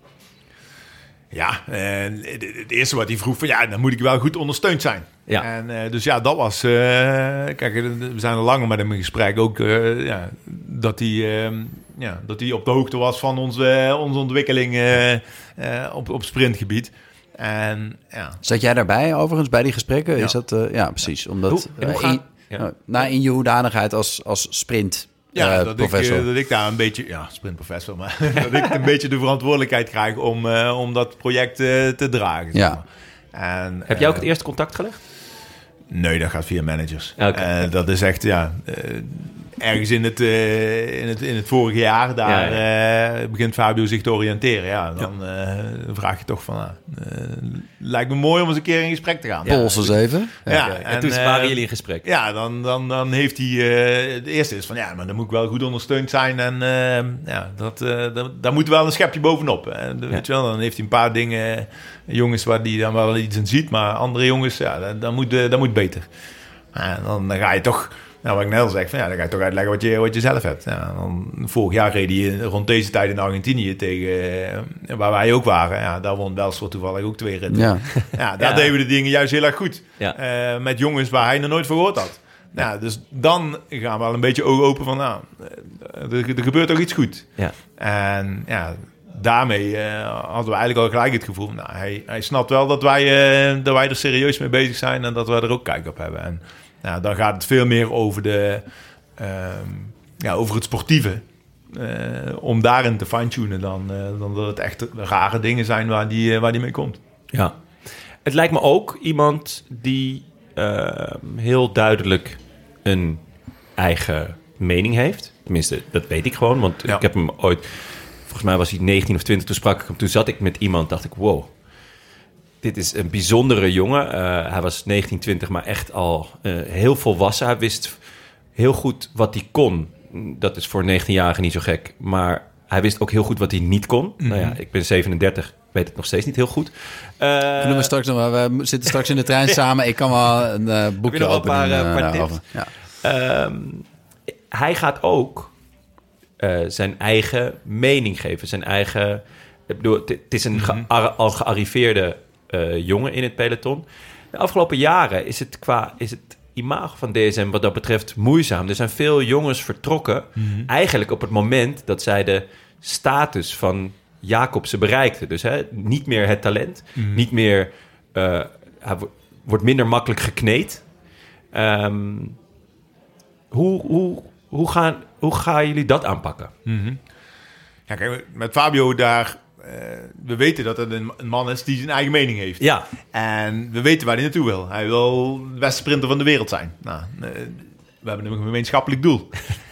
Ja, het eerste wat hij vroeg van dan moet ik wel goed ondersteund zijn. Ja. En dus dat was... kijk, we zijn al langer met hem in gesprek ook dat hij op de hoogte was van onze ontwikkeling op sprintgebied. En zat jij daarbij overigens bij die gesprekken? Ja. Is dat precies? Omdat in je hoedanigheid als sprint. Dat ik daar een beetje... Ja, sprintprofessor, maar dat ik een beetje de verantwoordelijkheid krijg om dat project te dragen. Ja. Zeg maar. En, heb jij ook het eerste contact gelegd? Nee, dat gaat via managers. Okay. Dat is echt, ergens in het vorige jaar, daar begint Fabio zich te oriënteren. Ja, dan vraag je toch van, lijkt me mooi om eens een keer in gesprek te gaan. Polsen eens even. Ja, en toen waren jullie in gesprek. Ja, dan heeft hij, het eerste is van, maar dan moet ik wel goed ondersteund zijn. En daar moet wel een schepje bovenop. Weet je wel, dan heeft hij een paar dingen, jongens waar die dan wel iets in ziet. Maar andere jongens, dat moet beter. Dan ga je toch... wat ik net al zeg, dan ga je toch uitleggen wat je zelf hebt. Vorig jaar reed hij rond deze tijd in Argentinië tegen waar wij ook waren. Daar won Welsford toevallig ook 2 ritten. Daar deden we de dingen juist heel erg goed. Ja. Met jongens waar hij nog nooit voor gehoord had. Dus dan gaan we wel een beetje ogen open van, er gebeurt ook iets goed. Ja. En daarmee hadden we eigenlijk al gelijk het gevoel... Nou, hij snapt wel dat wij er serieus mee bezig zijn... en dat wij er ook kijk op hebben. En dan gaat het veel meer over over het sportieve... om daarin te fine-tunen dan dat het echt rare dingen zijn waar die mee komt. Ja. Het lijkt me ook iemand die heel duidelijk een eigen mening heeft. Tenminste, dat weet ik gewoon, want ik heb hem ooit... Volgens mij was hij 19 of 20, toen sprak ik hem. Toen zat ik met iemand, dacht ik, wow, dit is een bijzondere jongen. Hij was 19, 20, maar echt al heel volwassen. Hij wist heel goed wat hij kon. Dat is voor een 19-jarige niet zo gek. Maar hij wist ook heel goed wat hij niet kon. Mm-hmm. Nou ja, ik ben 37, weet het nog steeds niet heel goed. We straks nog, we zitten straks in de trein samen. Ik kan wel een boekje openen. Een paar tips. Ja. Hij gaat ook zijn eigen mening geven. Zijn eigen... Ik bedoel, het is een al gearriveerde jongen in het peloton. De afgelopen jaren is het imago van DSM wat dat betreft moeizaam. Er zijn veel jongens vertrokken. Mm-hmm. Eigenlijk op het moment dat zij de status van Jacobsen bereikten. Dus niet meer het talent. Mm-hmm. Niet meer... hij wordt minder makkelijk gekneed. Hoe gaan jullie dat aanpakken? Mm-hmm. Ja, kijk, met Fabio daar... we weten dat het een man is die zijn eigen mening heeft. Ja. En we weten waar hij naartoe wil. Hij wil de beste sprinter van de wereld zijn. Nou, we hebben een gemeenschappelijk doel.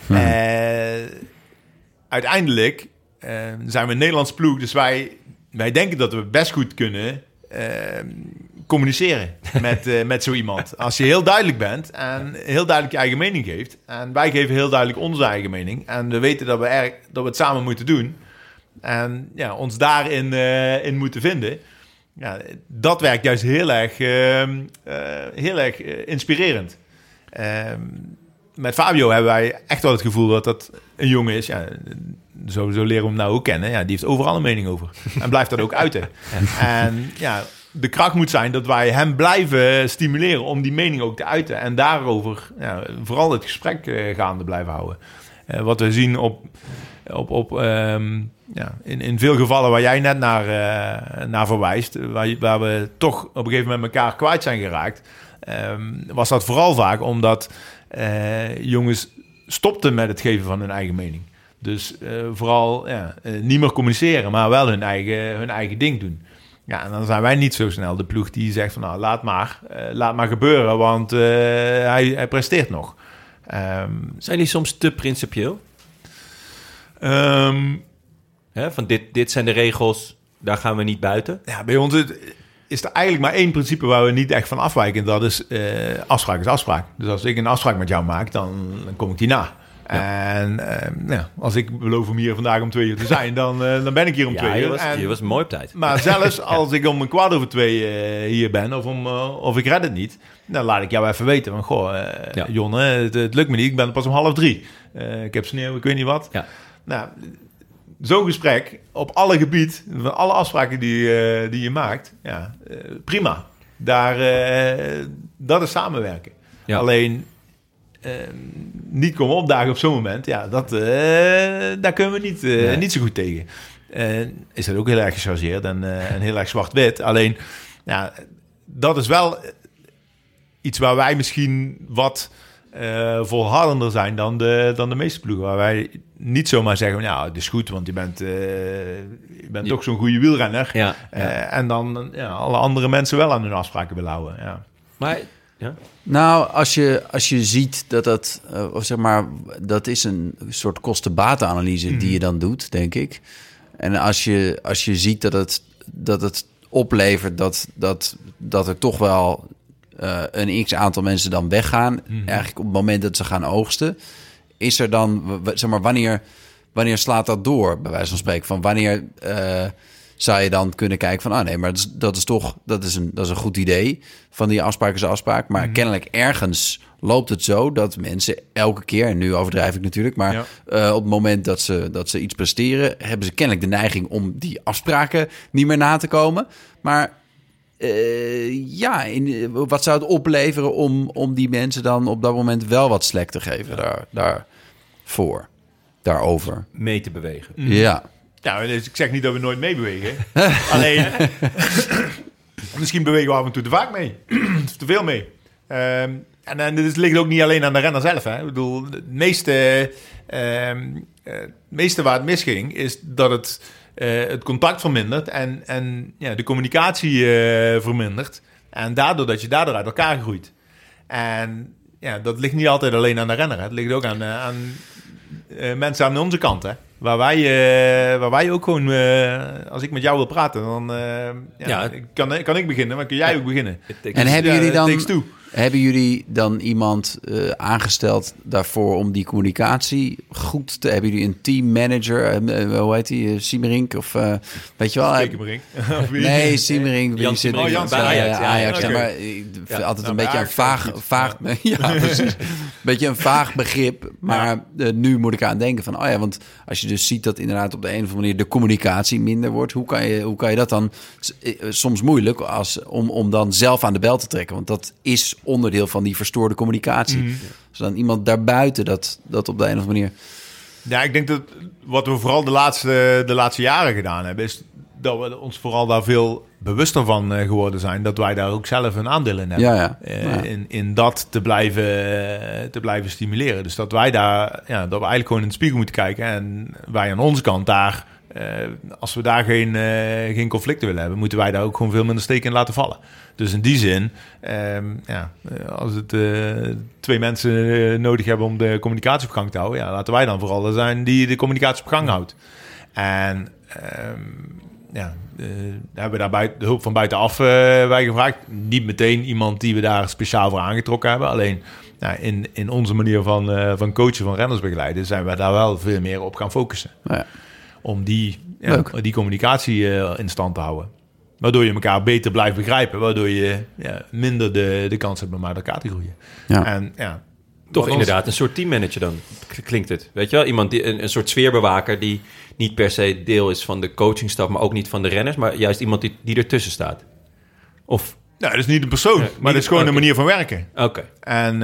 Uiteindelijk zijn we een Nederlands ploeg. Dus wij denken dat we best goed kunnen communiceren met zo iemand. Als je heel duidelijk bent en heel duidelijk je eigen mening geeft. En wij geven heel duidelijk onze eigen mening. En we weten dat we het samen moeten doen. En ons daarin in moeten vinden. Ja, dat werkt juist heel erg inspirerend. Met Fabio hebben wij echt wel het gevoel dat een jongen is. Ja, sowieso leren we hem nou ook kennen. Ja, die heeft overal een mening over. En blijft dat ook uiten. En de kracht moet zijn dat wij hem blijven stimuleren om die mening ook te uiten. En daarover vooral het gesprek gaande blijven houden. Wat we zien in veel gevallen waar jij net naar verwijst, waar we toch op een gegeven moment elkaar kwijt zijn geraakt, was dat vooral vaak omdat jongens stopten met het geven van hun eigen mening. Dus vooral niet meer communiceren, maar wel hun eigen ding doen. Ja, en dan zijn wij niet zo snel de ploeg die zegt van nou, laat maar gebeuren, want hij presteert nog. Zijn die soms te principieel? Van dit zijn de regels, daar gaan we niet buiten. Ja, bij ons is er eigenlijk maar één principe waar we niet echt van afwijken. Dat is afspraak is afspraak. Dus als ik een afspraak met jou maak, dan kom ik die na. Ja. En als ik beloof om hier vandaag om 2 uur te zijn, dan ben ik hier om 2 uur. Je was mooi op tijd. Maar zelfs als ik om 2:15 hier ben, of ik red het niet, dan laat ik jou even weten van, Jon, het lukt me niet, ik ben pas om 2:30. Ik heb sneeuw, ik weet niet wat. Ja. Nou, zo'n gesprek op alle gebied, van alle afspraken die je maakt, prima. Dat is samenwerken. Ja. Alleen niet komen opdagen op zo'n moment, daar kunnen we niet zo goed tegen. Is dat ook heel erg gechargeerd en heel erg zwart-wit. Alleen, dat is wel iets waar wij misschien wat volhardender zijn dan de meeste ploegen. Waar wij niet zomaar zeggen, het is goed, want je bent toch zo'n goede wielrenner. Ja. En dan alle andere mensen wel aan hun afspraken willen houden. Ja. Maar... Ja? Nou, als je ziet dat is een soort kosten-batenanalyse die je dan doet, denk ik. En als je ziet dat het oplevert dat er toch wel een x-aantal mensen dan weggaan, eigenlijk op het moment dat ze gaan oogsten, is er dan, wanneer slaat dat door, bij wijze van spreken? Van wanneer zou je dan kunnen kijken van, nee, maar dat is een goed idee. Van die afspraak is afspraak. Maar kennelijk ergens loopt het zo dat mensen elke keer, en nu overdrijf ik natuurlijk, maar op het moment dat ze iets presteren, hebben ze kennelijk de neiging om die afspraken niet meer na te komen. Maar wat zou het opleveren om die mensen dan op dat moment wel wat slack te geven daarover? Mee te bewegen. Ja. Ja, dus ik zeg niet dat we nooit meebewegen. Alleen, misschien bewegen we af en toe te vaak mee. Of te veel mee. En dit ligt ook niet alleen aan de renner zelf. Hè. Ik bedoel, het meeste waar het misging is dat het contact vermindert en de communicatie vermindert. En dat je daardoor uit elkaar groeit. En ja, dat ligt niet altijd alleen aan de renner. Hè. Het ligt ook aan mensen aan onze kant. Hè. Waar wij ook gewoon, als ik met jou wil praten, dan kan ik beginnen, maar kun jij ook beginnen. En hebben jullie dan iemand aangesteld daarvoor om die communicatie goed te... Hebben jullie een teammanager, hoe heet die, Siemerink? Of weet je wel? Siemerink. Nee, Siemerink. Jan Siemerink bij Ajax. Okay. Maar altijd een beetje een vaag ja, precies. Een beetje een vaag begrip. Maar nu moet ik aan denken van, want als je dus ziet dat inderdaad op de een of andere manier de communicatie minder wordt, hoe kan je dat dan soms moeilijk om dan zelf aan de bel te trekken? Want dat is onderdeel van die verstoorde communicatie. Als dan iemand daarbuiten dat op de een of andere manier... Ja, ik denk dat wat we vooral de laatste jaren gedaan hebben, is dat we ons vooral daar veel bewuster van geworden zijn, dat wij daar ook zelf een aandeel in hebben. In dat te blijven stimuleren. Dus dat wij daar, dat we eigenlijk gewoon in de spiegel moeten kijken en wij aan onze kant daar, als we daar geen conflicten willen hebben, moeten wij daar ook gewoon veel minder steken in laten vallen. Dus in die zin, als het 2 mensen nodig hebben om de communicatie op gang te houden, laten wij dan vooral zijn die de communicatie op gang houdt. En hebben we daarbij de hulp van buitenaf bij gevraagd. Niet meteen iemand die we daar speciaal voor aangetrokken hebben. Alleen in onze manier van coachen, van renners begeleiden, zijn we daar wel veel meer op gaan focussen. Ja. Om die communicatie in stand te houden. Waardoor je elkaar beter blijft begrijpen. Waardoor je minder de kans hebt om uit elkaar te groeien. Ja. En toch inderdaad een soort teammanager dan, klinkt het. Weet je wel? Iemand een soort sfeerbewaker die niet per se deel is van de coachingstaf, maar ook niet van de renners, maar juist iemand die ertussen staat. Of... Nou, dat is niet een persoon, maar dat is gewoon een manier van werken. Oké. En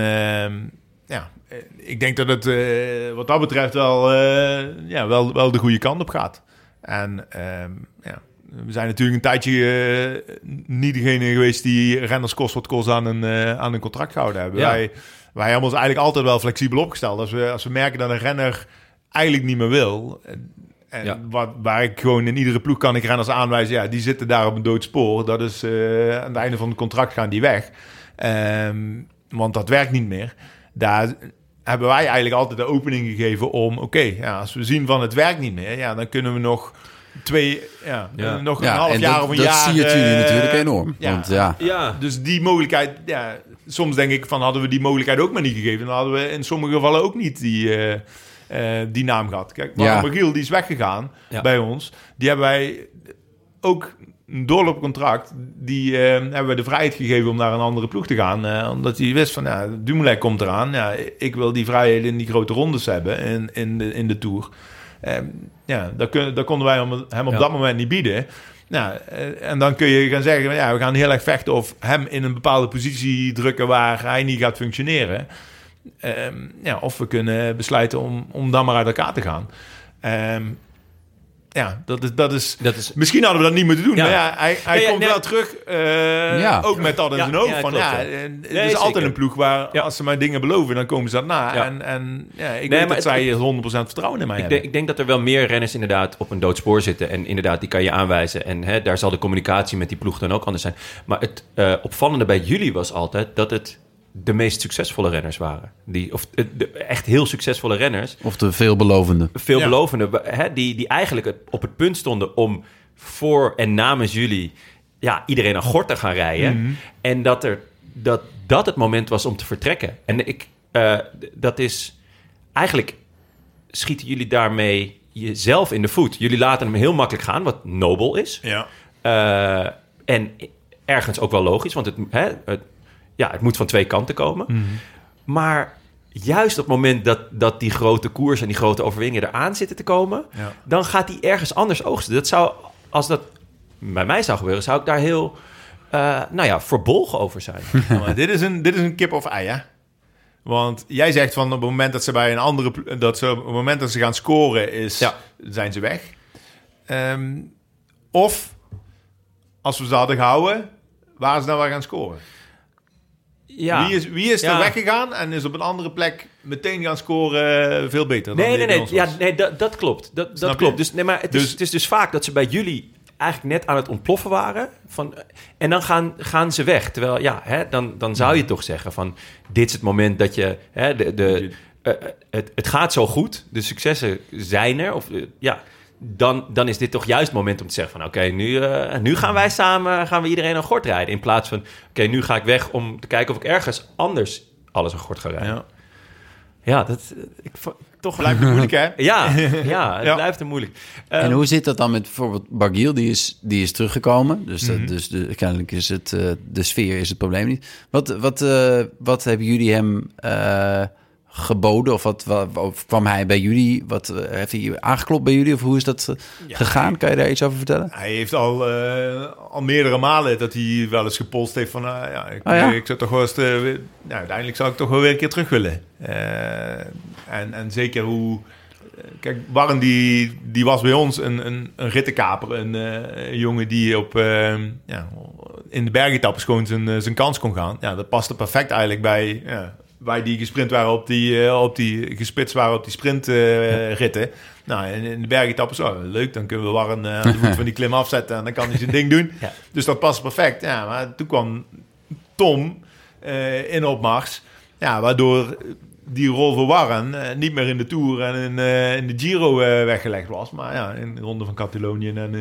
ik denk dat het wat dat betreft wel de goede kant op gaat. En we zijn natuurlijk een tijdje niet degene geweest die renners kost wat kost aan een contract gehouden hebben. Ja. Wij hebben ons eigenlijk altijd wel flexibel opgesteld. Als we merken dat een renner eigenlijk niet meer wil, waar ik gewoon in iedere ploeg kan ik renners aanwijzen, die zitten daar op een dood spoor. Dat is aan het einde van het contract gaan die weg. Want dat werkt niet meer. Daar hebben wij eigenlijk altijd de opening gegeven om, als we zien van het werkt niet meer, dan kunnen we nog nog een half jaar of een jaar. Dat zie je jullie natuurlijk enorm. Dus die mogelijkheid, soms denk ik van, hadden we die mogelijkheid ook maar niet gegeven, dan hadden we in sommige gevallen ook niet die naam gehad. Kijk, Magiel, die is weggegaan bij ons. Die hebben wij ook een doorloopcontract. Die hebben we de vrijheid gegeven om naar een andere ploeg te gaan. Omdat hij wist van, Dumoulin komt eraan. Ja, ik wil die vrijheid in die grote rondes hebben in de Tour. Dat konden wij hem op dat moment niet bieden. En dan kun je gaan zeggen, we gaan heel erg vechten of hem in een bepaalde positie drukken waar hij niet gaat functioneren. Of we kunnen besluiten om dan maar uit elkaar te gaan. Dat is... Misschien hadden we dat niet moeten doen. Ja. Maar hij komt wel terug. Ook met dat in zijn hoofd. Het is altijd een ploeg waar als ze mij dingen beloven, dan komen ze dat na. Ja. En ik weet dat zij 100% vertrouwen in mij hebben. Ik denk dat er wel meer renners inderdaad op een doodspoor zitten. En inderdaad, die kan je aanwijzen. En daar zal de communicatie met die ploeg dan ook anders zijn. Maar het opvallende bij jullie was altijd dat het de meest succesvolle renners waren. De echt heel succesvolle renners. Of de veelbelovende. Veelbelovende, die eigenlijk op het punt stonden om voor en namens jullie iedereen aan gort te gaan rijden. Mm-hmm. En dat het moment was om te vertrekken. En dat is... Eigenlijk schieten jullie daarmee jezelf in de voet. Jullie laten hem heel makkelijk gaan, wat nobel is. Ja. En ergens ook wel logisch, want het moet van 2 kanten komen. Mm-hmm. Maar juist op het moment dat die grote koers en die grote overwinningen eraan zitten te komen, dan gaat hij ergens anders oogsten. Dat zou, als dat bij mij zou gebeuren, zou ik daar heel verbolgen over zijn. Maar dit is een kip of ei, hè? Want jij zegt van op het moment dat ze bij een andere, op het moment dat ze gaan scoren zijn ze weg. Of, als we ze hadden gehouden, waren ze dan wel gaan scoren? Ja. Wie is er weggegaan en is op een andere plek meteen gaan scoren veel beter? Nee, dat klopt. Dat klopt. Dus, maar het is dus vaak dat ze bij jullie eigenlijk net aan het ontploffen waren. En dan gaan ze weg. Terwijl, dan zou je toch zeggen van... dit is het moment dat je... het gaat zo goed. De successen zijn er. Dan is dit toch juist het moment om te zeggen van... oké, nu gaan wij samen iedereen aan gort rijden. In plaats van, nu ga ik weg om te kijken of ik ergens anders alles aan gort ga rijden. Ja, toch blijft het moeilijk, hè? Ja, het blijft er moeilijk. En hoe zit dat dan met bijvoorbeeld Barguil? Die is teruggekomen. Dus, kennelijk is het de sfeer is het probleem niet. Wat hebben jullie hem geboden? Of kwam hij bij jullie? Heeft hij aangeklopt bij jullie? Of hoe is dat gegaan? Kan je daar iets over vertellen? Hij heeft al meerdere malen dat hij wel eens gepolst heeft van... ik zou toch wel eens... uiteindelijk zou ik toch wel weer een keer terug willen. En zeker hoe... Kijk, Warren die was bij ons een rittenkaper. Een jongen die in de bergetappes gewoon zijn kans kon gaan. Ja, dat paste perfect eigenlijk bij... wij die gesprint waren op die gespitst waren op die sprintritten. Nou, in de bergetappes, leuk, dan kunnen we Warren aan de voet van die klim afzetten en dan kan hij zijn ding doen. Ja. Dus dat past perfect. Ja, maar toen kwam Tom in opmars, waardoor die rol voor Warren niet meer in de Tour en in de Giro weggelegd was, maar in de Ronde van Catalonië en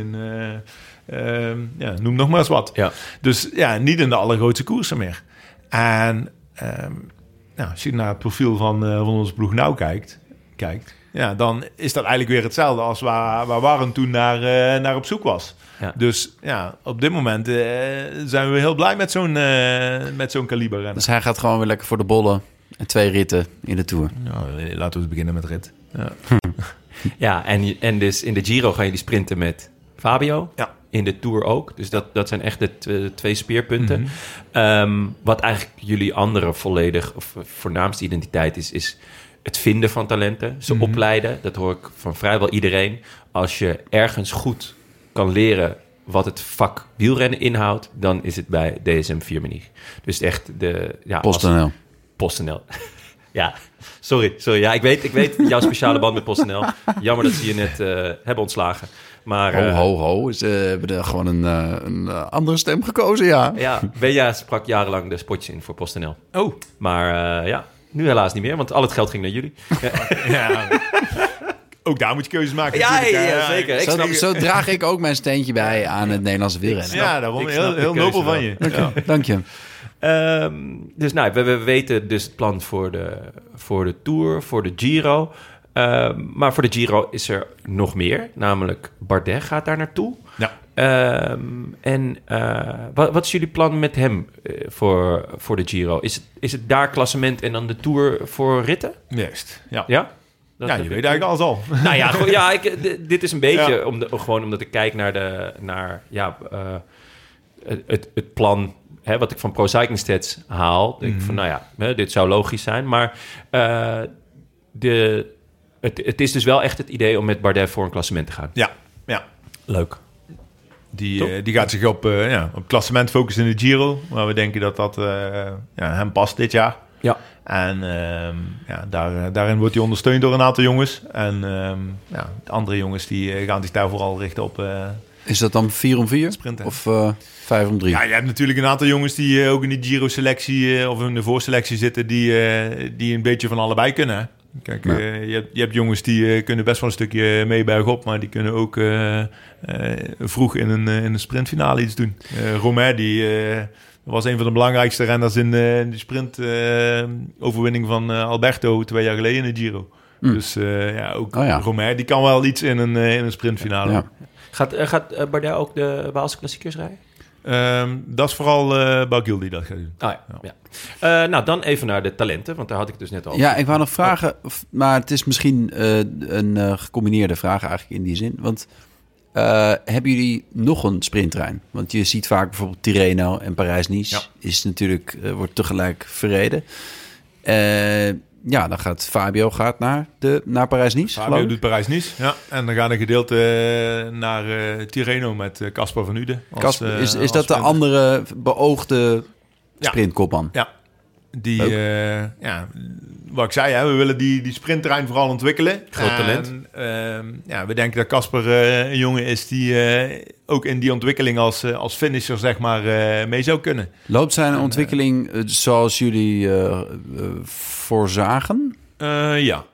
in noem nog maar eens wat. Ja. Dus niet in de allergrootste koersen meer. En als je naar het profiel van onze ploeg nou kijkt, dan is dat eigenlijk weer hetzelfde als waar Warren toen naar op zoek was. Ja. Dus op dit moment zijn we heel blij met zo'n kaliber renner. Dus hij gaat gewoon weer lekker voor de bollen en 2 ritten in de Tour. Laten we eens beginnen met rit. Ja, en dus in de Giro gaan jullie sprinten met Fabio. Ja. In de Tour ook. Dus dat zijn echt de 2 speerpunten. Mm-hmm. Wat eigenlijk jullie andere voornaamste identiteit is het vinden van talenten. Ze opleiden. Dat hoor ik van vrijwel iedereen. Als je ergens goed kan leren wat het vak wielrennen inhoudt, dan is het bij DSM Firmenich. Dus echt PostNL. PostNL. Ja, sorry. Ja, ik weet jouw speciale band met PostNL. Jammer dat ze je net hebben ontslagen. Maar, ho. Ze hebben er gewoon een andere stem gekozen, ja. Ja, Benja sprak jarenlang de spotjes in voor PostNL. Oh. Maar nu helaas niet meer, want al het geld ging naar jullie. Ja. Ook daar moet je keuzes maken. Ja, zeker. Zo draag ik ook mijn steentje bij aan het Nederlandse wielrennen. Ja, daarom heel nobel van je. Dank je. Dus we weten dus het plan voor de Tour, voor de Giro. Maar voor de Giro is er nog meer. Namelijk Bardet gaat daar naartoe. Ja. Wat is jullie plan met hem voor de Giro? Is het daar klassement en dan de Tour voor ritten? Juist, ja. Ja? Je weet eigenlijk alles al. Nou ja, dit is een beetje omdat ik kijk naar het plan, wat ik van Pro Cycling Stats haal. Denk ik van, dit zou logisch zijn. Maar het is dus wel echt het idee om met Bardet voor een klassement te gaan. Ja. Leuk. Die gaat zich op klassement focussen in de Giro. Maar we denken dat hem past dit jaar. Ja. En daarin wordt hij ondersteund door een aantal jongens. En de andere jongens die gaan zich daar vooral richten op... Is dat dan 4 om 4? Sprinten. Of 5 om 3? Ja, je hebt natuurlijk een aantal jongens die ook in de Giro-selectie... of in de voorselectie zitten... die een beetje van allebei kunnen. Hè? Kijk, je hebt jongens die kunnen best wel een stukje mee bergop... maar die kunnen ook vroeg in een sprintfinale iets doen. Romain, die... was een van de belangrijkste renners in de sprint overwinning van Alberto 2 jaar geleden in de Giro. Dus Romain, die kan wel iets in een sprintfinale. Ja. Gaat Bardet ook de Waalse klassiekers rijden? Dat is vooral Barguil die dat gaat doen. Nou, dan even naar de talenten, want daar had ik dus net al. Ja, ik wou nog vragen, maar het is misschien een gecombineerde vraag eigenlijk in die zin. Want hebben jullie nog een sprinttrein? Want je ziet vaak bijvoorbeeld Tirreno en Parijs-Nice is natuurlijk wordt tegelijk verreden. dan gaat Fabio naar Parijs-Nice. Fabio doet Parijs-Nice, ja. En dan gaat een gedeelte naar Tirreno met Casper van Uden. Is dat de andere beoogde sprintkopman? Ja. Wat ik zei, hè, we willen die sprintterrein vooral ontwikkelen. Groot talent. We denken dat Casper een jongen is die ook in die ontwikkeling als finisher zeg maar mee zou kunnen. Loopt zijn ontwikkeling zoals jullie voorzagen? Ja.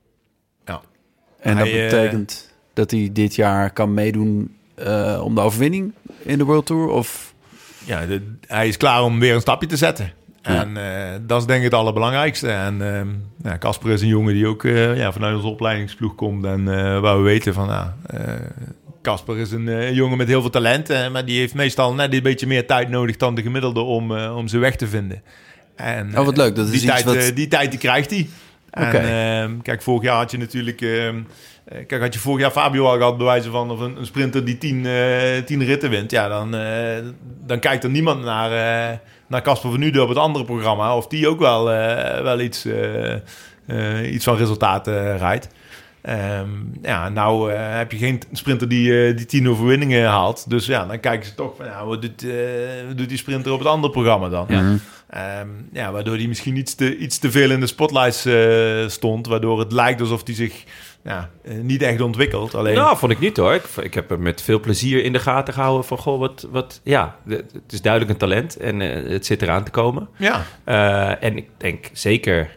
En dat betekent dat hij dit jaar kan meedoen om de overwinning in de World Tour? Of? Ja, hij is klaar om weer een stapje te zetten. Ja. En dat is denk ik het allerbelangrijkste. En Casper is een jongen die ook vanuit onze opleidingsploeg komt. En waar we weten van... Casper is een jongen met heel veel talent. Maar die heeft meestal net een beetje meer tijd nodig dan de gemiddelde om zijn weg te vinden. En, wat leuk. Dat is die tijd die krijgt hij. Okay. En kijk, vorig jaar had je natuurlijk... had je vorig jaar Fabio al gehad, bij wijze van... of een sprinter die 10 ritten wint. Ja, dan kijkt er niemand naar Casper van Uden op het andere programma. Of die ook wel iets van resultaten rijdt. Nou heb je geen sprinter die 10 overwinningen haalt. Dus ja, dan kijken ze toch van... wat doet die sprinter op het andere programma dan? Ja. Waardoor hij misschien iets te veel in de spotlights stond. Waardoor het lijkt alsof hij zich... niet echt ontwikkeld. Alleen... Nou, vond ik niet hoor. Ik heb hem met veel plezier in de gaten gehouden van... Goh, het is duidelijk een talent en het zit eraan te komen. Ja. En ik denk zeker...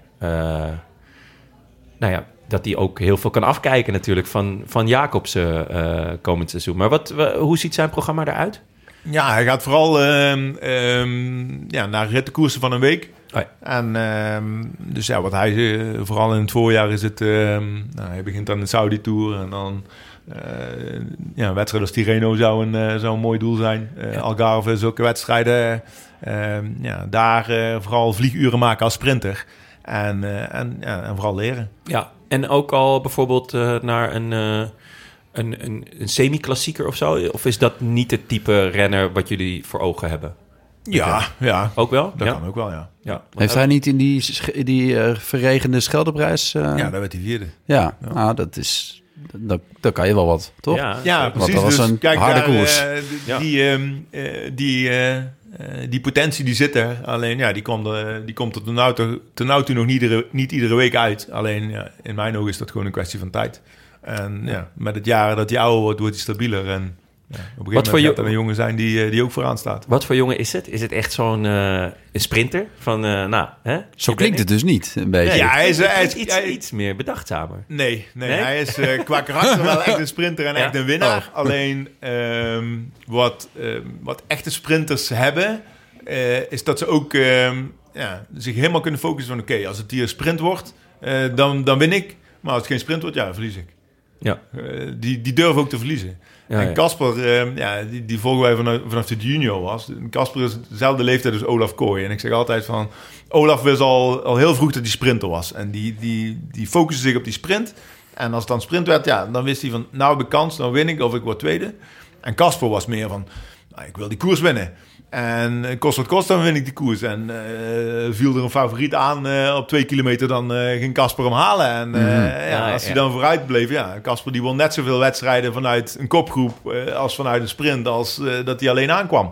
dat hij ook heel veel kan afkijken natuurlijk van Jacobsen komend seizoen. Maar hoe ziet zijn programma eruit? Ja, hij gaat vooral naar rittenkoersen van een week. Oh ja. En dus ja, wat hij vooral in het voorjaar is het... hij begint aan de Saudi Tour en dan... een wedstrijd als Tirreno zou een mooi doel zijn. Algarve, zulke wedstrijden. Daar vooral vlieguren maken als sprinter. En vooral leren. Ja. En ook al bijvoorbeeld naar een semi-klassieker of zo? Of is dat niet het type renner wat jullie voor ogen hebben? Ja. Ook wel? Dat kan ook wel, ja. Heeft hij niet in die verregende Scheldeprijs... Ja, daar werd hij vierde. Ja. Nou, dat is... Dan kan je wel wat, toch? Ja, precies. Want dat was een harde koers. Die potentie die zit er. Alleen die komt er ten nou toe nog niet iedere week uit. Alleen in mijn ogen is dat gewoon een kwestie van tijd. En met het jaar dat hij ouder wordt hij stabieler. En op een gegeven moment gaat er een jongen zijn die ook vooraan staat. Wat voor jongen is het? Is het echt zo'n een sprinter? Zo klinkt het dus niet, een beetje. Ja, hij is iets meer bedachtzamer. Nee? Hij is qua karakter wel echt een sprinter en echt een winnaar. Alleen wat echte sprinters hebben... is dat ze ook zich helemaal kunnen focussen van... Oké, als het hier sprint wordt, dan win ik. Maar als het geen sprint wordt, verlies ik. Ja. Die durven ook te verliezen. Ja, en Casper, die volgen wij vanaf de junior was. Casper is dezelfde leeftijd als Olaf Kooi. En ik zeg altijd van... Olaf wist al heel vroeg dat hij sprinter was. En die focuste zich op die sprint. En als het dan sprint werd, dan wist hij van... Nou heb ik kans, dan win ik of ik word tweede. En Casper was meer van... ik wil die koers winnen. En kost wat kost, dan win ik die koers. En viel er een favoriet aan op 2 kilometer, dan ging Casper hem halen. En als hij dan vooruit bleef, Casper die won net zoveel wedstrijden vanuit een kopgroep als vanuit een sprint, als dat hij alleen aankwam.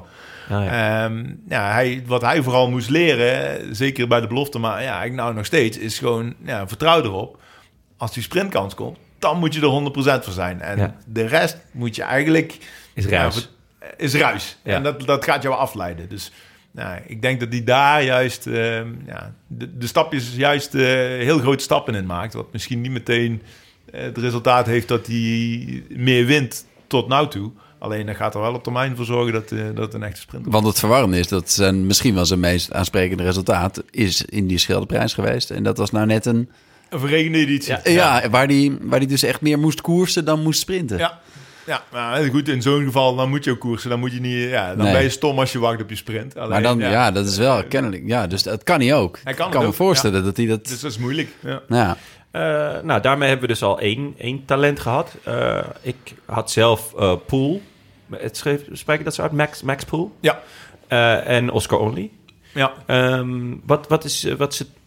Wat hij vooral moest leren, zeker bij de belofte, maar ik nog steeds, is gewoon vertrouw erop. Als die sprintkans komt, dan moet je er 100% voor zijn. En de rest moet je eigenlijk... Is ruis. Ja. En dat gaat jou afleiden. Dus ik denk dat hij daar juist de stapjes juist heel grote stappen in maakt. Wat misschien niet meteen het resultaat heeft dat hij meer wint tot nou toe. Alleen dan gaat er wel op termijn voor zorgen dat een echte sprint is. Want het verwarrende is dat misschien wel zijn meest aansprekende resultaat is in die Scheldeprijs geweest. En dat was nou net een verregende editie. Waar die dus echt meer moest koersen dan moest sprinten. Ja, maar goed, in zo'n geval dan moet je ook koersen. Dan moet je niet, ben je stom als je wacht op je sprint. Alleen, maar dan, dat is wel kennelijk. Ja, dus dat kan hij ook. Ik kan me voorstellen dat hij dat... Dus dat is moeilijk. Daarmee hebben we dus al één talent gehad. Ik had zelf Poel. Spreek je dat zo uit? Max Poel? Ja. En Oscar Only. Ja. Wat is het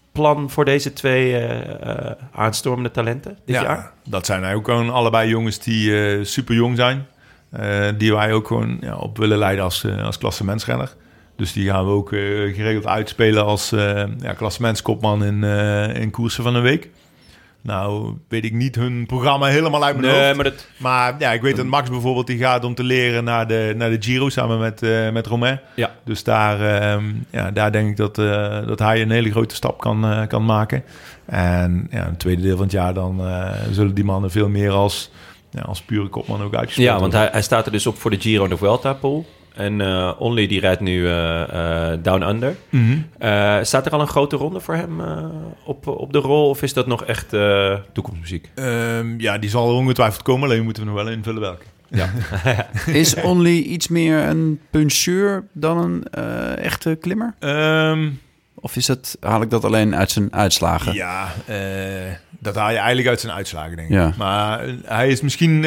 plan voor deze 2 aanstormende talenten dit jaar? Dat zijn eigenlijk ook gewoon allebei jongens die super jong zijn. Die wij ook gewoon op willen leiden als klassementsrenner. Dus die gaan we ook geregeld uitspelen als klassementskopman in koersen van een week. Nou, weet ik niet hun programma helemaal uit mijn hoofd. Maar ik weet dat Max bijvoorbeeld die gaat om te leren naar de Giro samen met Romain. Ja. Dus daar denk ik dat hij een hele grote stap kan maken. En het tweede deel van het jaar dan zullen die mannen veel meer als pure kopman ook uitgespeeld worden. Ja, want hij staat er dus op voor de Giro en de Vuelta pool. En Only die rijdt nu Down Under. Mm-hmm. Staat er al een grote ronde voor hem op de rol? Of is dat nog echt toekomstmuziek? Die zal er ongetwijfeld komen. Alleen moeten we nog wel invullen welke. Ja. Is Only iets meer een puncheur dan een echte klimmer? Of haal ik dat alleen uit zijn uitslagen? Ja, dat haal je eigenlijk uit zijn uitslagen, denk ik. Ja. Maar hij is misschien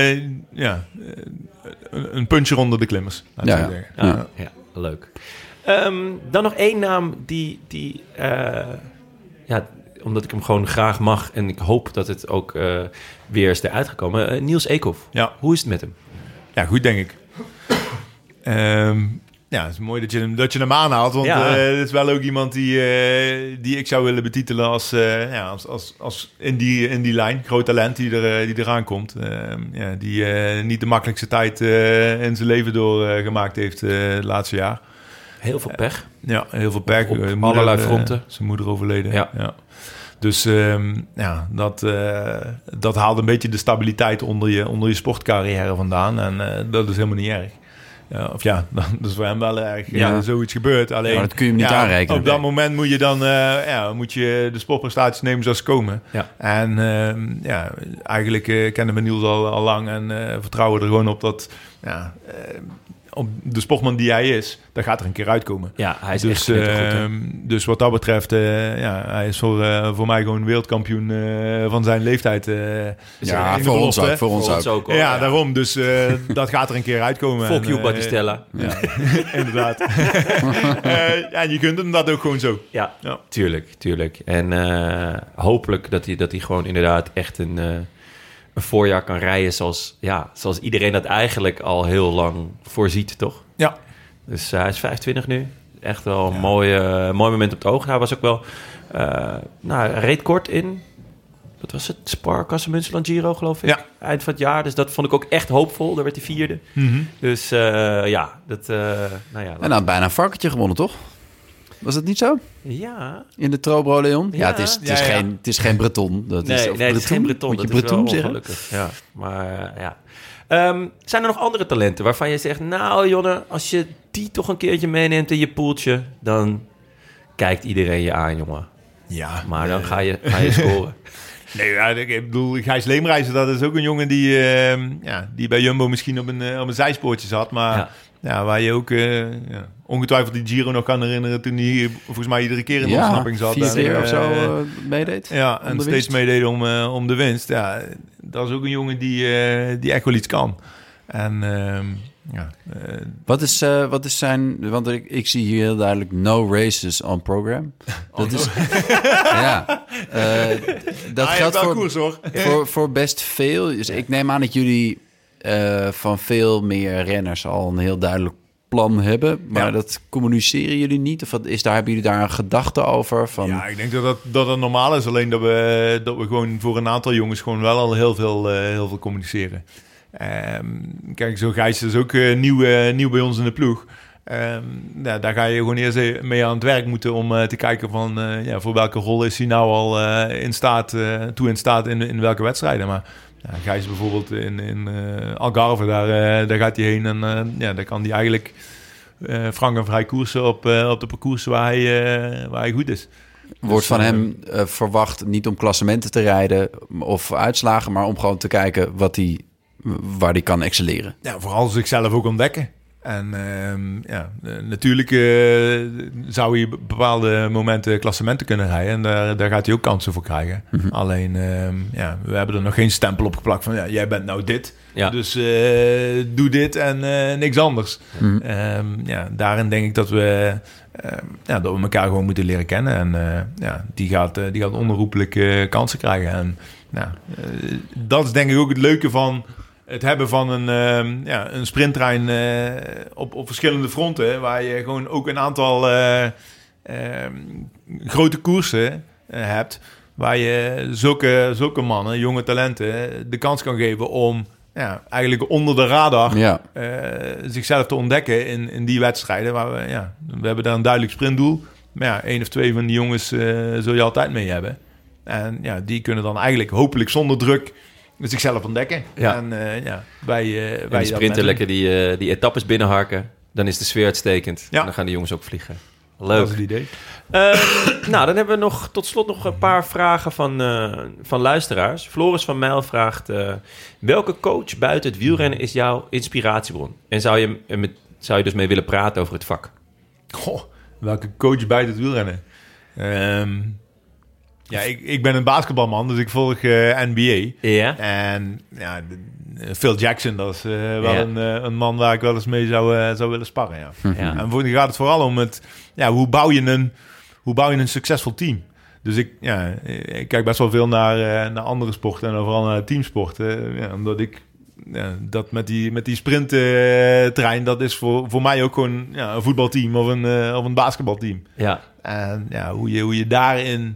een puncher onder de klimmers. Ja, leuk. Dan nog 1 naam die omdat ik hem gewoon graag mag en ik hoop dat het ook weer is eruit gekomen. Niels Eekhoff. Ja. Hoe is het met hem? Ja, goed, denk ik. Het is mooi dat je hem aanhaalt, want het is wel ook iemand die ik zou willen betitelen als in die lijn. Groot talent die eraan komt. Die niet de makkelijkste tijd in zijn leven doorgemaakt heeft het laatste jaar. Heel veel pech. Ja, heel veel pech. Op allerlei fronten. Zijn moeder overleden. Ja. Dus dat haalt een beetje de stabiliteit onder je sportcarrière vandaan. En dat is helemaal niet erg. Dat is voor hem wel erg zoiets gebeurt. Alleen, dat kun je hem niet aanrekenen. Op dat moment moet je dan moet je de sportprestaties nemen zoals ze komen. Ja. En eigenlijk kennen we Niels al lang en vertrouwen er gewoon op dat op de sportman die hij is, daar gaat er een keer uitkomen. Ja, hij is echt goed. Dus wat dat betreft, hij is voor mij gewoon wereldkampioen van zijn leeftijd. Voor ons ook. Ja, daarom. Dus dat gaat er een keer uitkomen. Fuck you, Battistella. Ja, inderdaad. En je kunt hem dat ook gewoon zo. Ja. Tuurlijk. En hopelijk dat hij gewoon inderdaad echt een voorjaar kan rijden zoals iedereen dat eigenlijk al heel lang voorziet, toch? Ja. Dus hij is 25 nu. Echt wel een mooi moment op het oog. Hij was ook wel... hij reed kort in... Wat was het? Sparkassen Münsterland Giro, geloof ik. Ja. Eind van het jaar. Dus dat vond ik ook echt hoopvol. Daar werd hij 4e. Mm-hmm. Dus En dan bijna een varkentje gewonnen, toch? Was het niet zo? Ja. In de Trobro Leon? Ja, het is geen Breton. Het is geen Breton. Dat is Breton wel ongelukkig. Ja, maar zijn er nog andere talenten waarvan je zegt... Nou, Jonne, als je die toch een keertje meeneemt in je poeltje... dan kijkt iedereen je aan, jongen. Ja. Maar dan ga je scoren. Nee, ik bedoel, Gijs Leemreizen, dat is ook een jongen die bij Jumbo misschien op een zijspoortje zat. Maar waar je ook ongetwijfeld die Giro nog kan herinneren toen hij volgens mij iedere keer in de ontsnapping zat. 4 keer of zo meedeed. Ja, en steeds meedeed om de winst. Ja, dat is ook een jongen die echt wel iets kan. En wat is zijn... Want ik zie hier heel duidelijk no races on program. Dat is... dat geldt voor best veel. Dus ik neem aan dat jullie van veel meer renners al een heel duidelijk plan hebben. Maar dat communiceren jullie niet? Of hebben jullie daar een gedachte over? Ja, ik denk dat het normaal is. Alleen dat we gewoon voor een aantal jongens gewoon wel al heel veel communiceren. Kijk, zo Gijs is ook nieuw bij ons in de ploeg. Daar ga je gewoon eerst mee aan het werk moeten om te kijken van voor welke rol is hij nou al in staat in welke wedstrijden. Maar Gijs bijvoorbeeld in Algarve, daar gaat hij heen en daar kan hij eigenlijk frank en vrij koersen op de parcoursen waar hij goed is. Wordt van hem verwacht niet om klassementen te rijden of uitslagen, maar om gewoon te kijken waar hij kan excelleren. Ja, vooral zichzelf ook ontdekken. En natuurlijk zou hij op bepaalde momenten klassementen kunnen rijden. En daar gaat hij ook kansen voor krijgen. Mm-hmm. Alleen, we hebben er nog geen stempel op geplakt van... jij bent nou dit, dus doe dit en niks anders. Mm-hmm. Daarin denk ik dat we elkaar gewoon moeten leren kennen. En die gaat onherroepelijk kansen krijgen. En dat is denk ik ook het leuke van... het hebben van een sprinttrein op verschillende fronten... waar je gewoon ook een aantal grote koersen hebt... waar je zulke mannen, jonge talenten... de kans kan geven om eigenlijk onder de radar... zichzelf te ontdekken in die wedstrijden. Waar we hebben daar een duidelijk sprintdoel. Maar 1 of 2 van die jongens zul je altijd mee hebben. En die kunnen dan eigenlijk hopelijk zonder druk... zichzelf ontdekken. Ja. En bij die sprinten lekker die etappes binnenharken. Dan is de sfeer uitstekend. Ja. En dan gaan die jongens ook vliegen. Leuk. Dat is het idee. Dan hebben we nog tot slot nog een paar vragen van luisteraars. Floris van Mijl vraagt... welke coach buiten het wielrennen is jouw inspiratiebron? En zou je dus mee willen praten over het vak? Goh, welke coach buiten het wielrennen? Ik ben een basketbalman, dus ik volg NBA. Ja. En Phil Jackson, dat is wel een man waar ik wel eens mee zou willen sparren. Ja. Ja. En voor die gaat het vooral om hoe bouw je een succesvol team. Dus ik kijk best wel veel naar andere sporten en vooral naar teamsporten. Omdat ik dat met die sprinttrein, dat is voor mij ook gewoon een voetbalteam of een basketbalteam. Ja. En hoe je daarin...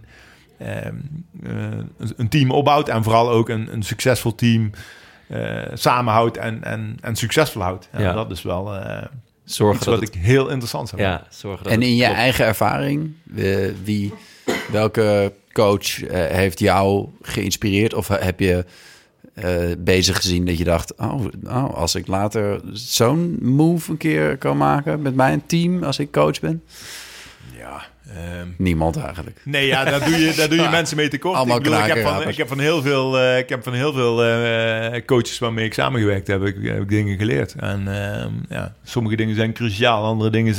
een team opbouwt en vooral ook een succesvol team samenhoudt en succesvol houdt. Ja. Dat is wel iets wat ik heel interessant zou vinden. En in je eigen ervaring, welke coach heeft jou geïnspireerd? Of heb je bezig gezien dat je dacht... als ik later zo'n move een keer kan maken met mijn team als ik coach ben... Niemand eigenlijk. Nee, daar doe je mensen mee tekort. Ik heb van heel veel coaches waarmee ik samengewerkt heb, heb ik dingen geleerd. En sommige dingen zijn cruciaal, andere dingen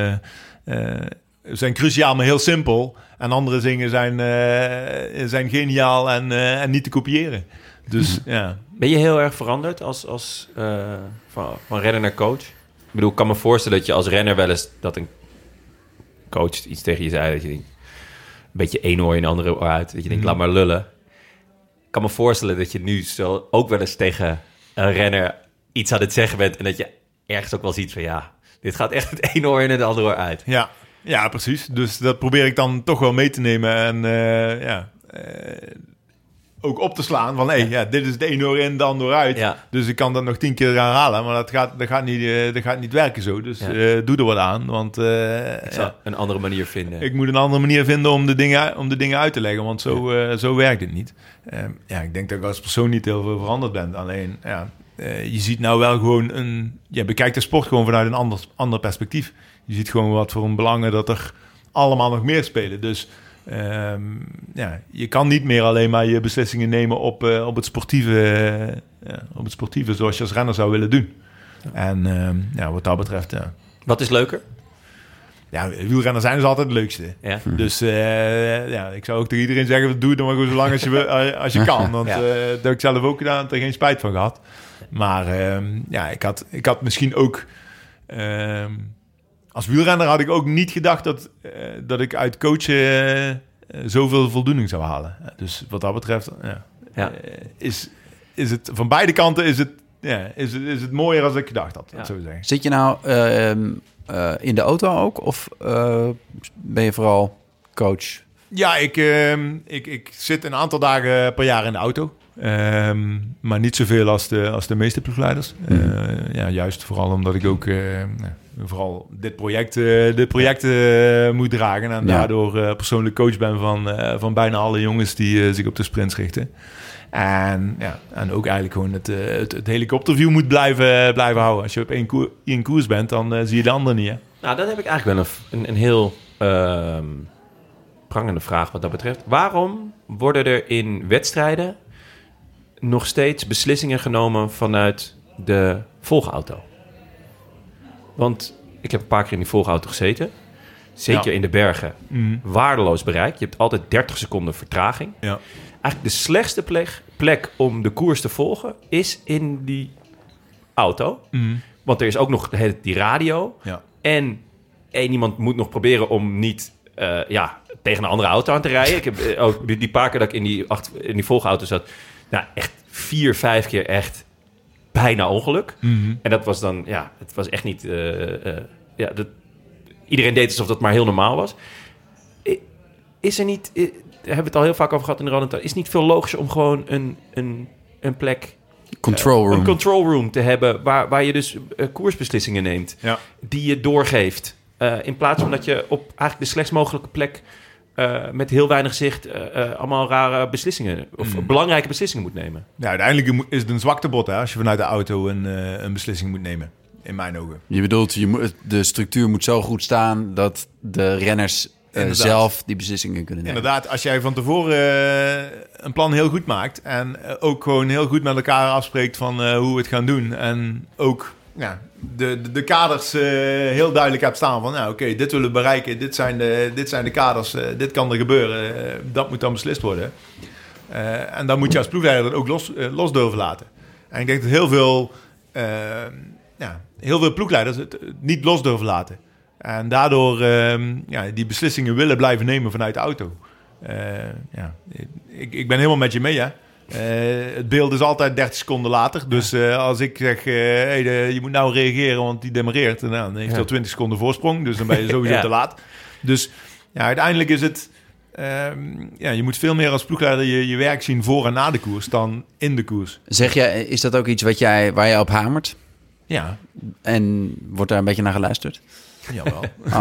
zijn cruciaal, maar heel simpel. En andere dingen zijn geniaal en niet te kopiëren. Dus Ben je heel erg veranderd van renner naar coach? Ik bedoel, ik kan me voorstellen dat je als renner wel eens dat een coach iets tegen je zei, dat je denkt, een beetje één oor in de andere oor uit, dat je denkt, laat maar lullen. Ik kan me voorstellen dat je nu zo ook wel eens tegen een renner iets aan het zeggen bent en dat je ergens ook wel ziet van, dit gaat echt het ene oor in en de andere oor uit. Ja, precies. Dus dat probeer ik dan toch wel mee te nemen en ook op te slaan van, dit is het ene oor in, de andere uit. Ja. Dus ik kan dat nog 10 keer herhalen, maar dat gaat niet werken zo. Dus doe er wat aan, want... ik zal een andere manier vinden. Ik moet een andere manier vinden om de dingen uit te leggen, want zo werkt het niet. Ik denk dat ik als persoon niet heel veel veranderd ben. Alleen, je ziet nou wel gewoon je bekijkt de sport gewoon vanuit een ander perspectief. Je ziet gewoon wat voor een belangen dat er allemaal nog meer spelen. Dus... je kan niet meer alleen maar je beslissingen nemen op het sportieve, zoals je als renner zou willen doen. En wat dat betreft... Wat is leuker? Wielrenners zijn dus altijd het leukste. Ja. Dus ik zou ook tegen iedereen zeggen, doe het maar gewoon zo lang als je kan. Want dat heb ik zelf ook gedaan, heb er geen spijt van gehad. Maar ik had misschien ook... als wielrenner had ik ook niet gedacht dat ik uit coachen zoveel voldoening zou halen. Dus wat dat betreft is het van beide kanten is het mooier dan ik gedacht had. Zo zeggen. Zit je nou in de auto ook of ben je vooral coach? Ja, ik zit een aantal dagen per jaar in de auto. Maar niet zoveel als de meeste ploegleiders. Juist vooral omdat ik ook vooral dit project moet dragen. En daardoor persoonlijk coach ben van bijna alle jongens die zich op de sprints richten. En ook eigenlijk gewoon het helikopterview moet blijven houden. Als je op één koers bent, dan zie je de andere niet. Hè? Nou, dan heb ik eigenlijk wel een heel prangende vraag wat dat betreft. Waarom worden er in wedstrijden nog steeds beslissingen genomen vanuit de volgauto? Want ik heb een paar keer in die volgauto gezeten. Zeker in de bergen. Waardeloos bereik. Je hebt altijd 30 seconden vertraging. Ja. Eigenlijk de slechtste plek om de koers te volgen is in die auto. Want er is ook nog die radio. Ja. En één iemand moet nog proberen om niet tegen een andere auto aan te rijden. Ik heb ook die paar keer dat ik in die volgauto zat... Nou, echt 4-5 keer echt bijna ongeluk. En dat was dan... Ja, het was echt niet... iedereen deed alsof dat maar heel normaal was. Is er niet... Daar hebben we het al heel vaak over gehad in de Random. Is het niet veel logischer om gewoon een plek... Control room te hebben... waar je dus koersbeslissingen neemt... die je doorgeeft. In plaats van dat je op eigenlijk de slechtst mogelijke plek... met heel weinig zicht... allemaal rare beslissingen... of belangrijke beslissingen moet nemen. Ja, uiteindelijk is het een zwaktebod... als je vanuit de auto een beslissing moet nemen. In mijn ogen. Je bedoelt, de structuur moet zo goed staan... dat de renners zelf die beslissingen kunnen nemen. Inderdaad, als jij van tevoren een plan heel goed maakt... en ook gewoon heel goed met elkaar afspreekt... van hoe we het gaan doen... en ook de kaders heel duidelijk hebt staan... van oké, dit willen we bereiken... dit zijn de kaders, dit kan er gebeuren... dat moet dan beslist worden. En dan moet je als ploegleider dat ook los durven laten. En ik denk dat heel veel ploegleiders het niet los durven laten. En daardoor die beslissingen willen blijven nemen vanuit de auto. Ik ben helemaal met je mee, hè. Het beeld is altijd 30 seconden later. Dus als ik zeg, je moet nou reageren, want die demareert. Dan heeft hij al 20 seconden voorsprong. Dus dan ben je sowieso te laat. Dus uiteindelijk is het... je moet veel meer als ploegleider je werk zien voor en na de koers dan in de koers. Zeg jij, is dat ook iets waar jij op hamert? Ja. En wordt daar een beetje naar geluisterd? Jawel.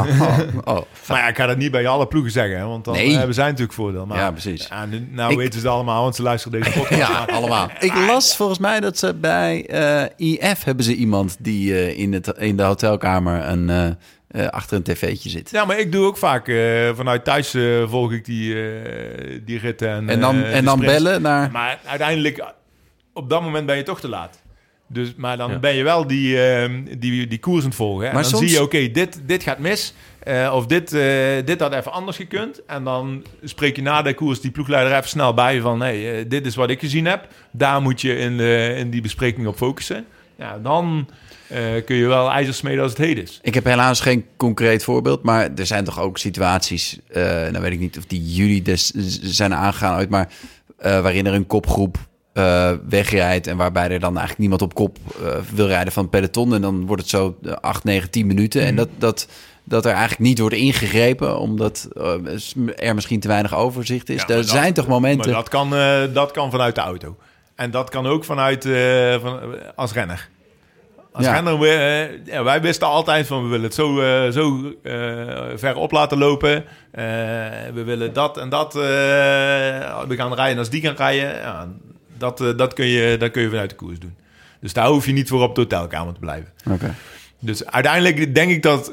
Maar ik ga dat niet bij alle ploegen zeggen, hè, want dan hebben zij natuurlijk voordeel. Maar, ja, precies. Weten ze het allemaal, want ze luisteren deze podcast. Ja, allemaal. Ik las volgens mij dat ze bij IF hebben ze iemand die in de hotelkamer achter een tv'tje zit. Ja, maar ik doe ook vaak vanuit thuis volg ik die ritten. En dan bellen naar... Maar uiteindelijk, op dat moment ben je toch te laat. Dus, maar dan ben je wel die koers aan het volgen. Hè? En dan soms... zie je, oké, dit gaat mis. Of dit had even anders gekund. En dan spreek je na de koers die ploegleider even snel bij van... dit is wat ik gezien heb. Daar moet je in die bespreking op focussen. Ja, dan kun je wel ijzers smeden als het heet is. Ik heb helaas geen concreet voorbeeld. Maar er zijn toch ook situaties... nou weet ik niet of die jullie zijn aangegaan ooit... maar waarin er een kopgroep... wegrijdt en waarbij er dan eigenlijk niemand op kop wil rijden van het peloton. En dan wordt het zo 8, 9, 10 minuten. En dat er eigenlijk niet wordt ingegrepen, omdat er misschien te weinig overzicht is. Er zijn toch momenten... Maar dat kan vanuit de auto. En dat kan ook vanuit als renner. Als renner, wij wisten altijd van we willen het zo ver op laten lopen. We willen dat en dat. We gaan rijden als die gaan rijden. Ja, dat kun je vanuit de koers doen. Dus daar hoef je niet voor op de hotelkamer te blijven. Okay. Dus uiteindelijk denk ik dat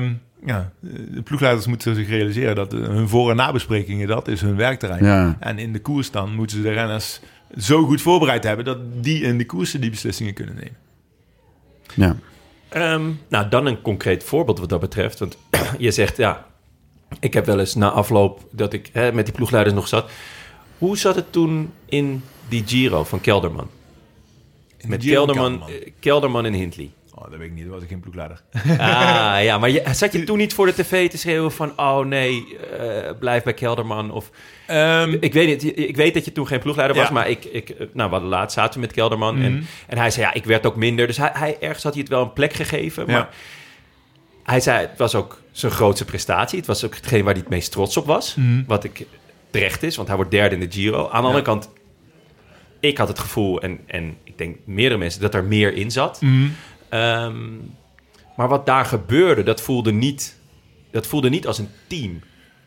de ploegleiders moeten zich realiseren... dat hun voor- en nabesprekingen, dat is hun werkterrein. Ja. En in de koers dan moeten ze de renners zo goed voorbereid hebben... dat die in de koersen die beslissingen kunnen nemen. Ja. Dan een concreet voorbeeld wat dat betreft. Want je zegt, ik heb wel eens na afloop... dat ik met die ploegleiders nog zat. Hoe zat het toen in... die Giro van Kelderman. Met Kelderman en Hindley. Oh, dat weet ik niet. Dat was ik geen ploegleider. Maar zat je toen niet voor de tv te schreeuwen van... oh nee, blijf bij Kelderman? Of, ik weet niet. Ik weet dat je toen geen ploegleider was... maar we hadden laatst zaten we met Kelderman... en hij zei, ik werd ook minder. Dus hij ergens had hij het wel een plek gegeven. Maar hij zei, het was ook zijn grootste prestatie. Het was ook hetgeen waar hij het meest trots op was. Wat ik terecht is, want hij wordt derde in de Giro. Aan de andere kant... Ik had het gevoel, en ik denk meerdere mensen, dat er meer in zat. Maar wat daar gebeurde, dat voelde niet als een team.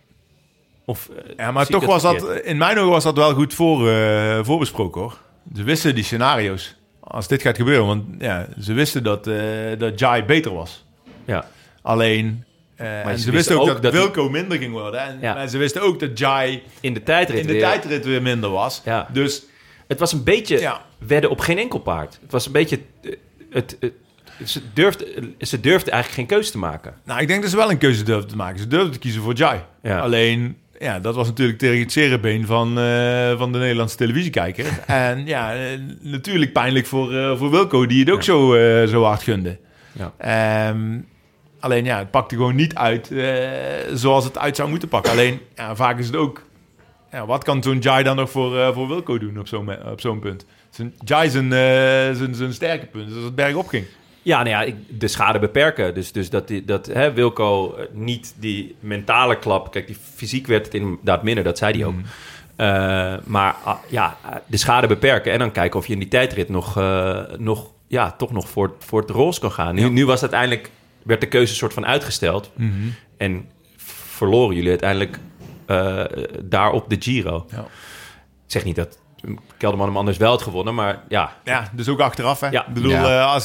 Maar toch was dat, in mijn ogen was dat wel goed voorbesproken, hoor. Ze wisten die scenario's, als dit gaat gebeuren. Want ze wisten dat Jai beter was. Ja. Alleen... en ze wisten ook dat Wilco minder ging worden. En ze wisten ook dat Jai in de tijdrit weer minder was. Ja. Dus... Het was een beetje wedden op geen enkel paard. Het was een beetje ze durfde eigenlijk geen keuze te maken. Nou, ik denk dat ze wel een keuze durfden te maken. Ze durfden te kiezen voor Jai. Ja. Alleen, ja, dat was natuurlijk tegen het cerebeen van de Nederlandse televisiekijker. En ja, natuurlijk pijnlijk voor Wilco, die het ook zo hard gunde. Ja. Alleen, ja, het pakte gewoon niet uit zoals het uit zou moeten pakken. Alleen, ja, vaak is het ook... Ja, wat kan zo'n Jai dan nog voor Wilco doen op zo'n punt? Jai zijn sterke punt, dus als het bergop ging. Ja, nou ja, de schade beperken. Dus dat Wilco niet die mentale klap... Kijk, die fysiek werd het inderdaad minder, dat zei hij ook. Maar de schade beperken en dan kijken of je in die tijdrit toch nog voor het roze kan gaan. Ja. Nu was uiteindelijk, werd de keuze soort van uitgesteld. Mm-hmm. En verloren jullie uiteindelijk daar op de Giro. Ja. Ik zeg niet dat Kelderman hem anders wel had gewonnen, maar ja. Ja, dus ook achteraf, hè? Ja. Ik bedoel,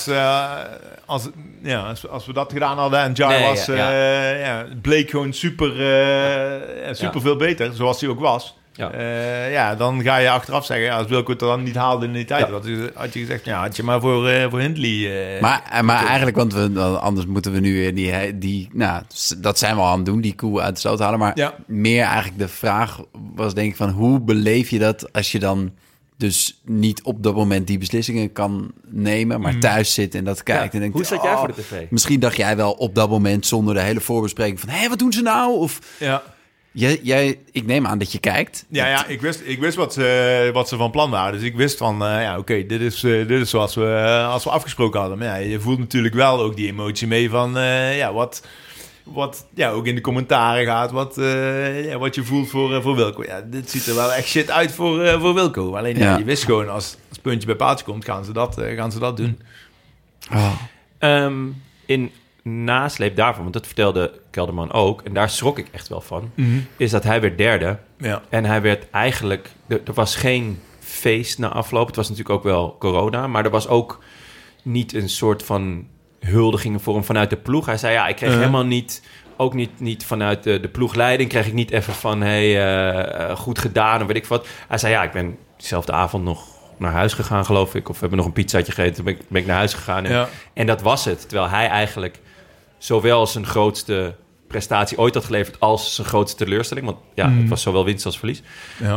als we dat gedaan hadden en Jai bleek gewoon super veel beter, zoals hij ook was. Ja. Dan ga je achteraf zeggen, als Wilco het dan niet haalde in die tijd, had je gezegd, ja, had je maar voor Hindley. Maar eigenlijk, want anders moeten we nu die dat zijn we al aan het doen, die koe uit de sloot halen. Maar meer eigenlijk de vraag was denk ik van, hoe beleef je dat als je dan dus niet op dat moment die beslissingen kan nemen, maar thuis zit en dat kijkt en denkt, hoe zat jij voor de tv? Misschien dacht jij wel op dat moment zonder de hele voorbespreking van, wat doen ze nou? Of ik neem aan dat je kijkt. Ja, ik wist wat ze van plan waren. Dus ik wist van, oké, dit is zoals we afgesproken hadden. Maar ja, je voelt natuurlijk wel ook die emotie mee van, wat ook in de commentaren gaat, wat je voelt voor Wilco. Ja, dit ziet er wel echt shit uit voor Wilco. Alleen je wist gewoon, als puntje bij paaltje komt, gaan ze dat doen. In nasleep daarvan, want dat vertelde Kelderman ook, en daar schrok ik echt wel van, is dat hij werd derde. Ja. En hij werd eigenlijk, er was geen feest na afloop. Het was natuurlijk ook wel corona, maar er was ook niet een soort van huldigingen voor hem vanuit de ploeg. Hij zei, ik kreeg helemaal niet, ook niet vanuit de ploegleiding, kreeg ik niet even van, goed gedaan, of weet ik wat. Hij zei, ik ben diezelfde avond nog naar huis gegaan, geloof ik. Of we hebben nog een pizzaatje gegeten, toen ben ik naar huis gegaan. En dat was het. Terwijl hij eigenlijk zowel zijn grootste prestatie ooit had geleverd als zijn grootste teleurstelling. Want het was zowel winst als verlies.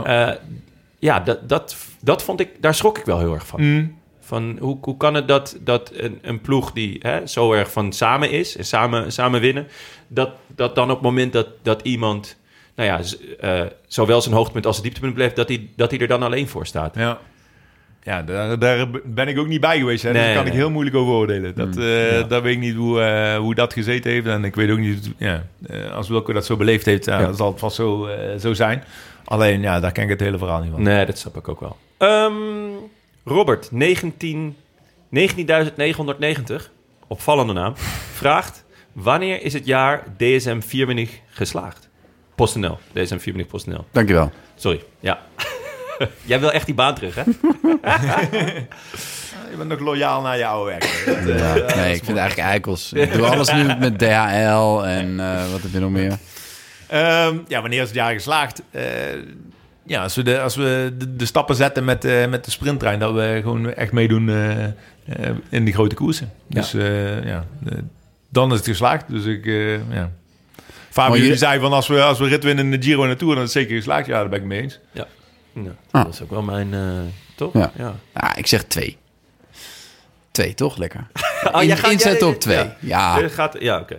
Dat vond ik, daar schrok ik wel heel erg van. Van hoe kan het dat een ploeg die zo erg van samen is en samen winnen, dat dan op het moment dat iemand zowel zijn hoogtepunt als zijn dieptepunt bleef, dat hij er dan alleen voor staat. Ja, daar ben ik ook niet bij geweest. Hè? Dus daar kan ik heel moeilijk over oordelen. Dat weet ik niet hoe dat gezeten heeft. En ik weet ook niet, als Wilco dat zo beleefd heeft, dan zal het vast zo zijn. Alleen, daar ken ik het hele verhaal niet van. Nee, dat snap ik ook wel. Robert, 19.990, opvallende naam, vraagt: wanneer is het jaar DSM 4 geslaagd? PostNL, DSM 4 PostNL. Dankjewel. Sorry, ja. Jij wil echt die baan terug, hè? Je bent nog loyaal naar je oude werk. Nee, ik vind eigenlijk eikels. Ik doe alles nu met DHL en wat heb je nog meer? Wanneer is het jaar geslaagd? Als we de stappen zetten met de sprinttrein, dat we gewoon echt meedoen in die grote koersen. Dus dan is het geslaagd. Dus Fabio zei van als we rit winnen in de Giro en de Tour, dan is het zeker geslaagd. Ja, daar ben ik mee eens. Ja. Dat is ook wel mijn... toch? Ja, ik zeg 2. 2, toch? Lekker. Inzet op 2. Ja. Oké.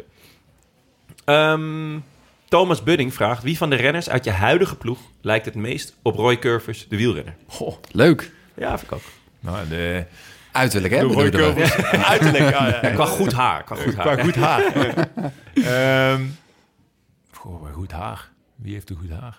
Thomas Budding vraagt: wie van de renners uit je huidige ploeg lijkt het meest op Roy Curvers, de wielrenner? Goh, leuk. Ja, vind ik ook. Nou, Uiterlijk, hè? Roy Curvers. Uiterlijk, Qua goed haar. Qua goed haar. Goed haar. Wie heeft een goed haar?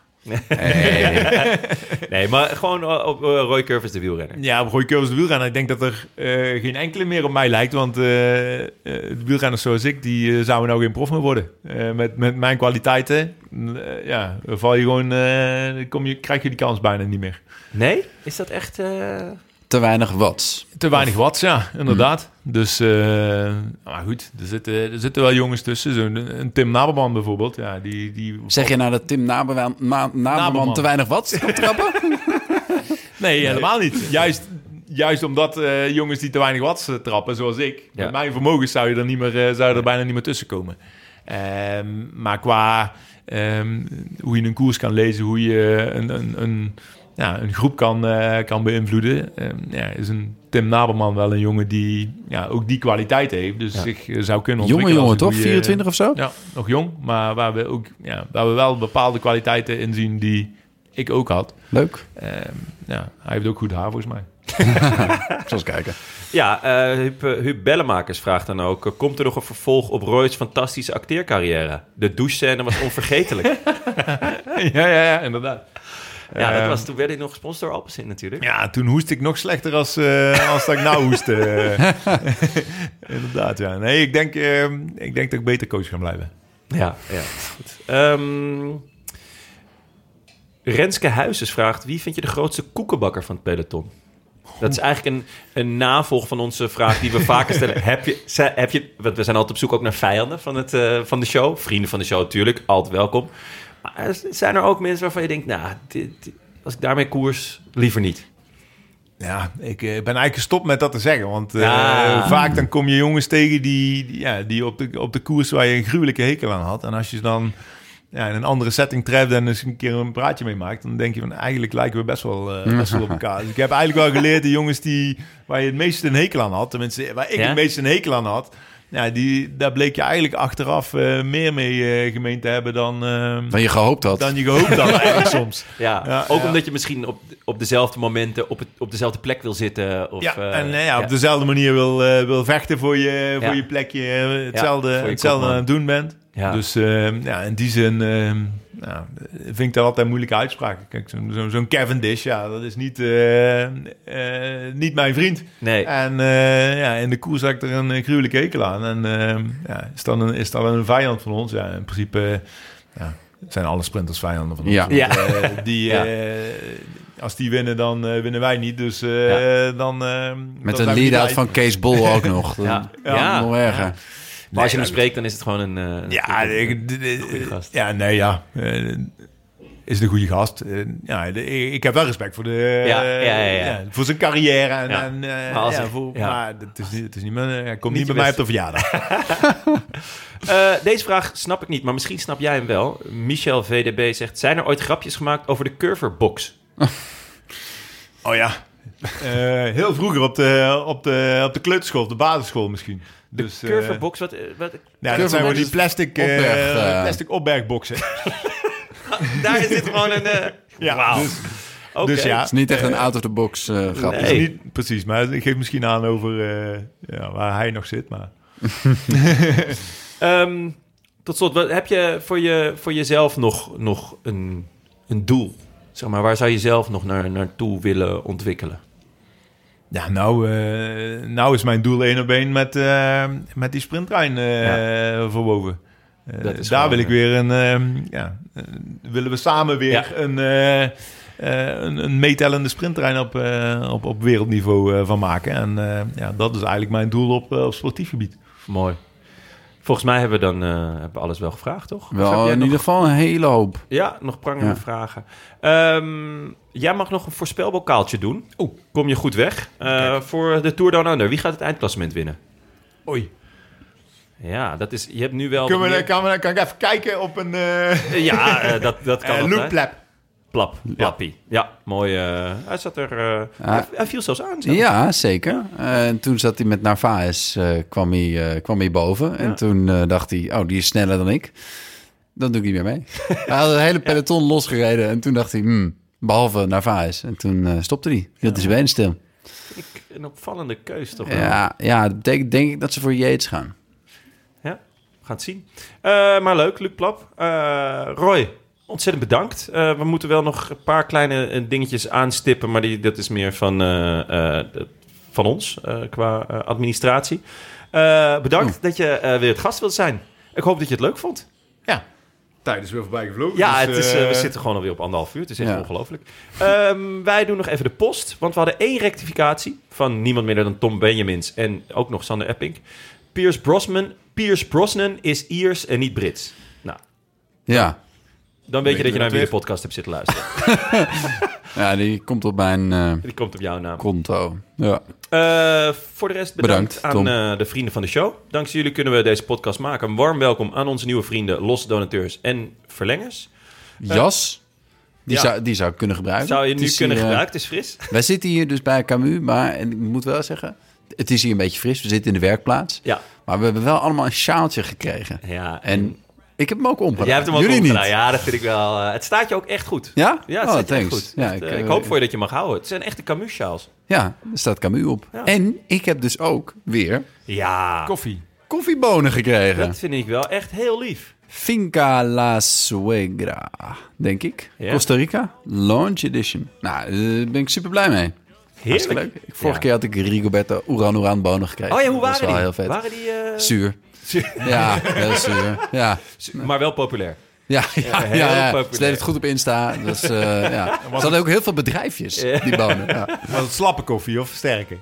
Nee, maar gewoon op Roy Curvers, de wielrenner. Ja, op Roy Curvers, de wielrenner. Ik denk dat er geen enkele meer op mij lijkt. Want de wielrenners zoals ik, die zouden nou geen prof meer worden. Met mijn kwaliteiten, val je gewoon, krijg je die kans bijna niet meer. Nee? Is dat echt... Te weinig watts. Te weinig watts, ja, inderdaad. Dus, maar goed, er zitten wel jongens tussen. Zo'n Tim Naberman bijvoorbeeld. Ja, die zeg je nou dat Tim Naberman te weinig watts kan trappen? Nee, helemaal niet. juist omdat jongens die te weinig watts trappen, zoals ik... Ja. Met mijn vermogens zou je er bijna niet meer tussen komen. Maar qua hoe je een koers kan lezen... hoe je een groep kan beïnvloeden... is een Tim Naberman wel een jongen die ook die kwaliteit heeft. Dus zich zou kunnen ontwikkelen. Jongen, toch? 24 of zo? Ja, nog jong. Maar waar we wel bepaalde kwaliteiten in zien die ik ook had. Leuk. Hij heeft ook goed haar volgens mij. Ik zal eens kijken. Ja, Huub Bellemakers vraagt dan ook... komt er nog een vervolg op Roy's fantastische acteercarrière? De douchescène was onvergetelijk. ja, inderdaad. Ja, toen werd hij nog gesponsord door Alpecin natuurlijk. Ja, toen hoest ik nog slechter als dat ik nou hoest. Inderdaad, ja. Nee, ik denk dat ik beter coach ga blijven. Ja, goed. Renske Huizes vraagt... wie vind je de grootste koekenbakker van het peloton? Dat is eigenlijk een navolg van onze vraag die we vaker stellen. Heb je, want we zijn altijd op zoek ook naar vijanden van de show. Vrienden van de show natuurlijk, altijd welkom. Maar zijn er ook mensen waarvan je denkt... als ik daarmee koers, liever niet? Ja, ik ben eigenlijk gestopt met dat te zeggen. Want vaak dan kom je jongens tegen die op de koers waar je een gruwelijke hekel aan had. En als je dan in een andere setting treft en eens een keer een praatje mee maakt... dan denk je van eigenlijk lijken we best wel op elkaar. Dus ik heb eigenlijk wel geleerd de jongens waar je het meeste een hekel aan had... tenminste waar ik het meeste een hekel aan had... Ja, daar bleek je eigenlijk achteraf meer mee gemeend te hebben dan je gehoopt had. Dan je gehoopt had eigenlijk soms. Ja, ook omdat je misschien op dezelfde momenten op dezelfde plek wil zitten. Of, op dezelfde manier wil vechten voor je plekje. Hetzelfde aan het doen bent. Ja. Dus in die zin vind ik dat altijd moeilijke uitspraken. Kijk, zo'n Cavendish, dat is niet mijn vriend. Nee. En in de koers had ik er een gruwelijke hekel aan. En is dat een vijand van ons? Ja, in principe zijn alle sprinters vijanden van ons. Ja. Als die winnen, dan winnen wij niet. Dus dan... Met een lead-out van Kees Bol ook nog. Nog erger. Ja. Maar als je hem spreekt, dan is het gewoon een goede gast. Is een goede gast. Ik heb wel respect voor voor zijn carrière. Maar het is niet hij komt niet bij mij op de verjaardag. Deze vraag snap ik niet, maar misschien snap jij hem wel. Michel VDB zegt... zijn er ooit grapjes gemaakt over de curverbox? Oh ja. Heel vroeger op de kleuterschool, op de basisschool misschien. De curverbox, wat dat zijn we die plastic opbergboxen. Daar is dit gewoon een... Wauw. Dus ja. Het is niet echt een out-of-the-box grap. Nee. Niet precies, maar ik geef misschien aan over waar hij nog zit. Maar. Tot slot, heb je voor jezelf nog een doel? Zeg maar, waar zou je zelf nog naartoe willen ontwikkelen? Ja, nou is mijn doel 1 op 1 met die sprinttrein verwoven. Daar wil ik weer willen we samen weer een meetellende sprinttrein op wereldniveau van maken. En dat is eigenlijk mijn doel op sportief gebied. Mooi. Volgens mij hebben we alles wel gevraagd, toch? Wel in ieder geval een hele hoop. Ja, nog prangende vragen. Jij mag nog een voorspelbokaaltje doen. Kom je goed weg. Voor de Tour Down Under. Wie gaat het eindklassement winnen? Oei. Ja, dat is... Je hebt nu wel... Kan ik even kijken op een... dat kan Loopplap. Plappie. Ja, mooi. Hij zat er... hij viel zelfs aan. Zelfs. Ja, zeker. En toen zat hij met Narvaez, kwam hij boven. Ja. En toen dacht hij, die is sneller dan ik. Dan doe ik niet meer mee. Hij had een hele peloton losgereden. En toen dacht hij, behalve Narvaez. En toen stopte hij. Hield hij zijn benen stil. Een opvallende keus, toch? Ja, dat betekent denk ik dat ze voor Yates gaan. Ja, we gaan het zien. Maar leuk, Luc Plap. Roy, ontzettend bedankt. We moeten wel nog een paar kleine dingetjes aanstippen, maar dat is meer van ons qua administratie. Bedankt dat je weer het gast wilt zijn. Ik hoop dat je het leuk vond. Ja, tijd is weer voorbij gevlogen. Ja, dus, we zitten gewoon alweer op 1,5 uur. Het is echt ongelooflijk. Wij doen nog even de post, want we hadden 1 rectificatie van niemand minder dan Tom Benjamins en ook nog Sander Epping. Pierce Brosnan is Iers en niet Brits. Nou, ja. Dan weet je dat je naar weer weer de podcast hebt zitten luisteren. Ja, die komt op mijn Die komt op jouw naam. konto. Ja. Voor de rest bedankt Bedankt, aan de vrienden van de show. Dankzij jullie kunnen we deze podcast maken. Een warm welkom aan onze nieuwe vrienden, losse donateurs en verlengers. Jas, ja. die zou ik kunnen gebruiken. Zou je Het nu is kunnen hier, gebruiken? Het is fris. Wij zitten hier dus bij Camus, maar en ik moet wel zeggen, het is hier een beetje fris. We zitten in de werkplaats. Ja. Maar we hebben wel allemaal een sjaaltje gekregen. Ja, En ik heb hem ook omgedaan. jij hebt hem ook Jullie omgedaan. niet. Ja, dat vind ik wel. Het staat je ook echt goed. Ja? Ja, het Oh, staat je echt thanks. goed. Ja, Echt, ik hoop voor je dat je mag houden. Het zijn echte Camus-sjaals. Ja, er staat Camus op. Ja. En ik heb dus ook weer Ja, Koffie. koffiebonen gekregen. dat vind ik wel echt heel lief. Finca La Suegra, denk ik. Ja. Costa Rica, launch edition. Nou, daar ben ik super blij mee. Hartstikke Heerlijk. leuk. Vorige keer had ik Rigoberto Uran bonen gekregen. Oh ja, hoe Dat was waren wel die? heel vet. Waren die... Zuur. Ja, heel zuur. Ja. Maar wel populair. Ja, heel populair. ze deden het goed op Insta. Dus, ja. Ze hadden ook heel veel bedrijfjes, die bonen. Ja. Was het slappe koffie of sterke?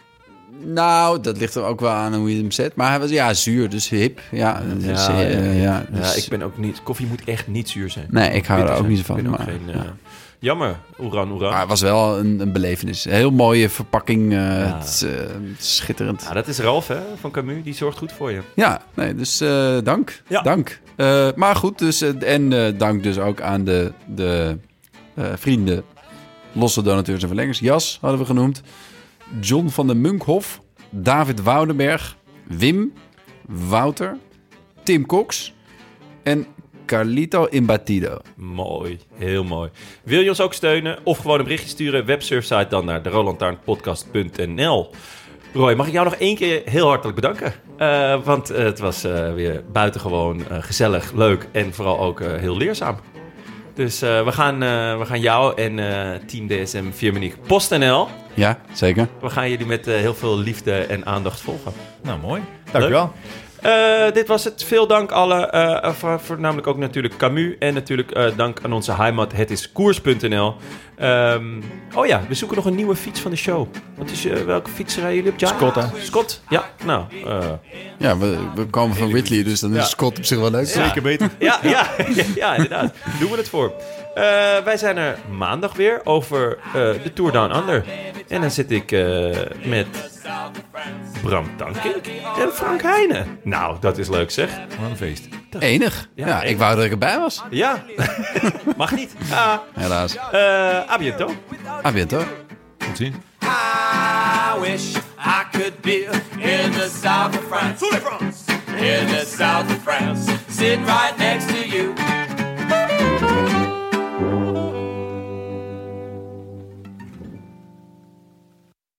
Nou, dat ligt er ook wel aan hoe je hem zet. Maar hij was zuur, dus hip. Ja, dus, Ja, dus- ik ben ook niet... Koffie moet echt niet zuur zijn. Nee, ik hou er Bitter ook zijn. niet zo van. Ik ben ook Maar, geen, ja. Jammer, Oeran. Maar het was wel een belevenis. Een heel mooie verpakking. Het is schitterend. Ja, dat is Ralf hè, van Camus, die zorgt goed voor je. Ja, nee, dus dank. Ja. Dank. Maar goed, dus, dank dus ook aan de vrienden, losse donateurs en verlengers. Jas hadden we genoemd. John van den Munkhof. David Woudenberg. Wim. Wouter. Tim Cox. En Carlito Imbatido. Mooi, heel mooi. Wil je ons ook steunen of gewoon een berichtje sturen? Websurfsite dan naar derolantaarnpodcast.nl. Roy, mag ik jou nog één keer heel hartelijk bedanken? Want het was weer buitengewoon gezellig, leuk en vooral ook heel leerzaam. Dus we gaan jou en Team DSM Firmenich PostNL... Ja, zeker. We gaan jullie met heel veel liefde en aandacht volgen. Nou, mooi. Dankjewel. Dit was het. Veel dank alle. Voornamelijk ook natuurlijk Camus. En natuurlijk dank aan onze heimat. Het is koers.nl. Oh ja, we zoeken nog een nieuwe fiets van de show. Welke fiets rijden jullie op? Scott, hè? Scott? Ja, nou. Ja, we komen van Whitley, dus dan is Scott op zich wel leuk. Zeker beter. Ja, inderdaad. Doen we het voor. Wij zijn er maandag weer over de Tour Down Under. En dan zit ik met Bram Tankink en Frank Heijnen. Nou, dat is leuk zeg. Wat een feest. Enig. Ja, ik wou dat ik erbij was. Ja, mag niet. Helaas. A bientôt. A bientôt. Tot ziens. I wish I could be in the south of France. In the south of France, sitting right next to you.